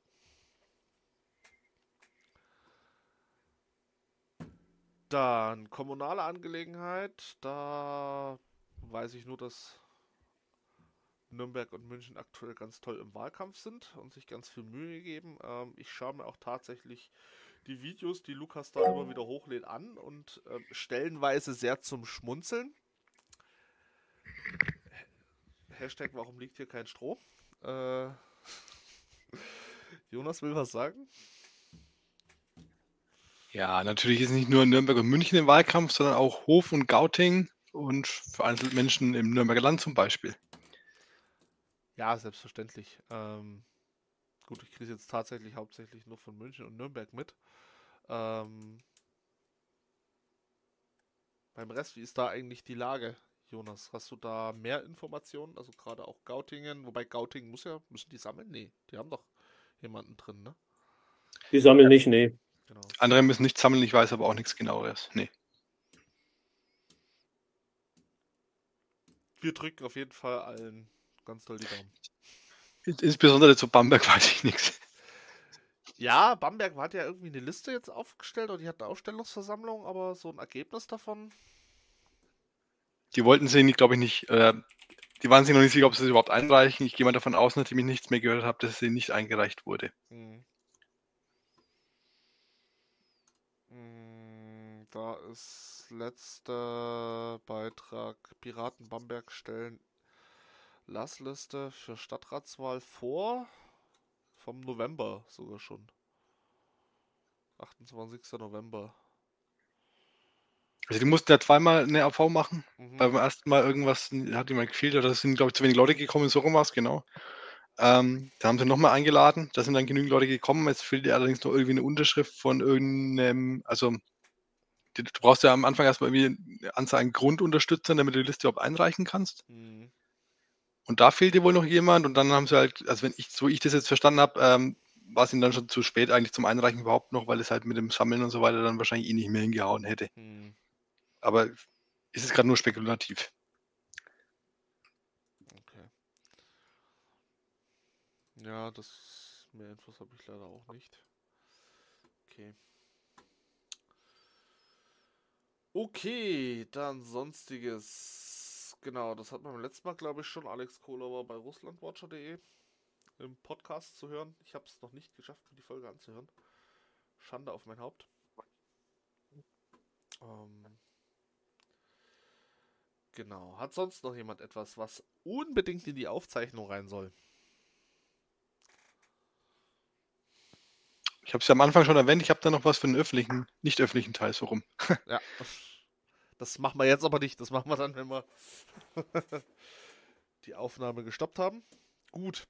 Dann kommunale Angelegenheit, da weiß ich nur, dass Nürnberg und München aktuell ganz toll im Wahlkampf sind und sich ganz viel Mühe geben. Ich schaue mir auch tatsächlich die Videos, die Lukas da immer wieder hochlädt, an und stellenweise sehr zum Schmunzeln. Hashtag, warum liegt hier kein Stroh? Jonas will was sagen? Ja, natürlich ist nicht nur Nürnberg und München im Wahlkampf, sondern auch Hof und Gauting und vereinzelt Menschen im Nürnberger Land zum Beispiel. Ja, selbstverständlich. Gut, ich kriege es jetzt tatsächlich hauptsächlich nur von München und Nürnberg mit. Beim Rest, wie ist da eigentlich die Lage, Jonas? Hast du da mehr Informationen? Also gerade auch Gautingen, wobei Gautingen müssen die sammeln? Nee, die haben doch jemanden drin, ne? Die sammeln nicht, nee. Genau. Andere müssen nicht sammeln, ich weiß aber auch nichts Genaueres. Nee. Wir drücken auf jeden Fall allen ganz doll die Daumen. Insbesondere zu Bamberg weiß ich nichts. Ja, Bamberg hat ja irgendwie eine Liste jetzt aufgestellt und die hat eine Ausstellungsversammlung, aber so ein Ergebnis davon. Die wollten sie, glaube ich, nicht. Die waren sich noch nicht sicher, ob sie es überhaupt einreichen. Ich gehe mal davon aus, nachdem ich nichts mehr gehört habe, dass sie nicht eingereicht wurde. Da ist letzter Beitrag: Piraten Bamberg stellen Lassliste für Stadtratswahl vor. Vom November sogar schon. 28. November. Also die mussten ja zweimal eine AV machen. Beim ersten Mal irgendwas hat jemand gefehlt oder es sind, glaube ich, zu wenig Leute gekommen, so rum war es, genau. Da haben sie nochmal eingeladen, da sind dann genügend Leute gekommen. Jetzt fehlt dir allerdings noch irgendwie eine Unterschrift von irgendeinem, also du brauchst ja am Anfang erstmal irgendwie eine Anzahl an Grundunterstützern, damit du die Liste überhaupt einreichen kannst. Und da fehlt dir wohl noch jemand und dann haben sie halt, also so ich das jetzt verstanden habe, war es ihnen dann schon zu spät eigentlich zum Einreichen überhaupt noch, weil es halt mit dem Sammeln und so weiter dann wahrscheinlich nicht mehr hingehauen hätte. Aber ist es gerade nur spekulativ. Okay. Ja, mehr Infos habe ich leider auch nicht. Okay. Okay, dann Sonstiges. Genau, das hat man beim letzten Mal, glaube ich, schon Alex Kohlauer bei russlandwatcher.de im Podcast zu hören. Ich habe es noch nicht geschafft, die Folge anzuhören. Schande auf mein Haupt. Genau. Hat sonst noch jemand etwas, was unbedingt in die Aufzeichnung rein soll? Ich habe es ja am Anfang schon erwähnt, ich habe da noch was für den nicht öffentlichen Teil so rum. Ja. Das machen wir jetzt aber nicht. Das machen wir dann, wenn wir die Aufnahme gestoppt haben. Gut.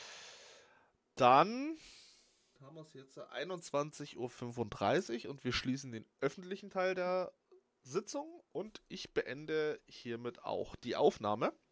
Dann haben wir es jetzt 21:35 Uhr und wir schließen den öffentlichen Teil der Sitzung und ich beende hiermit auch die Aufnahme.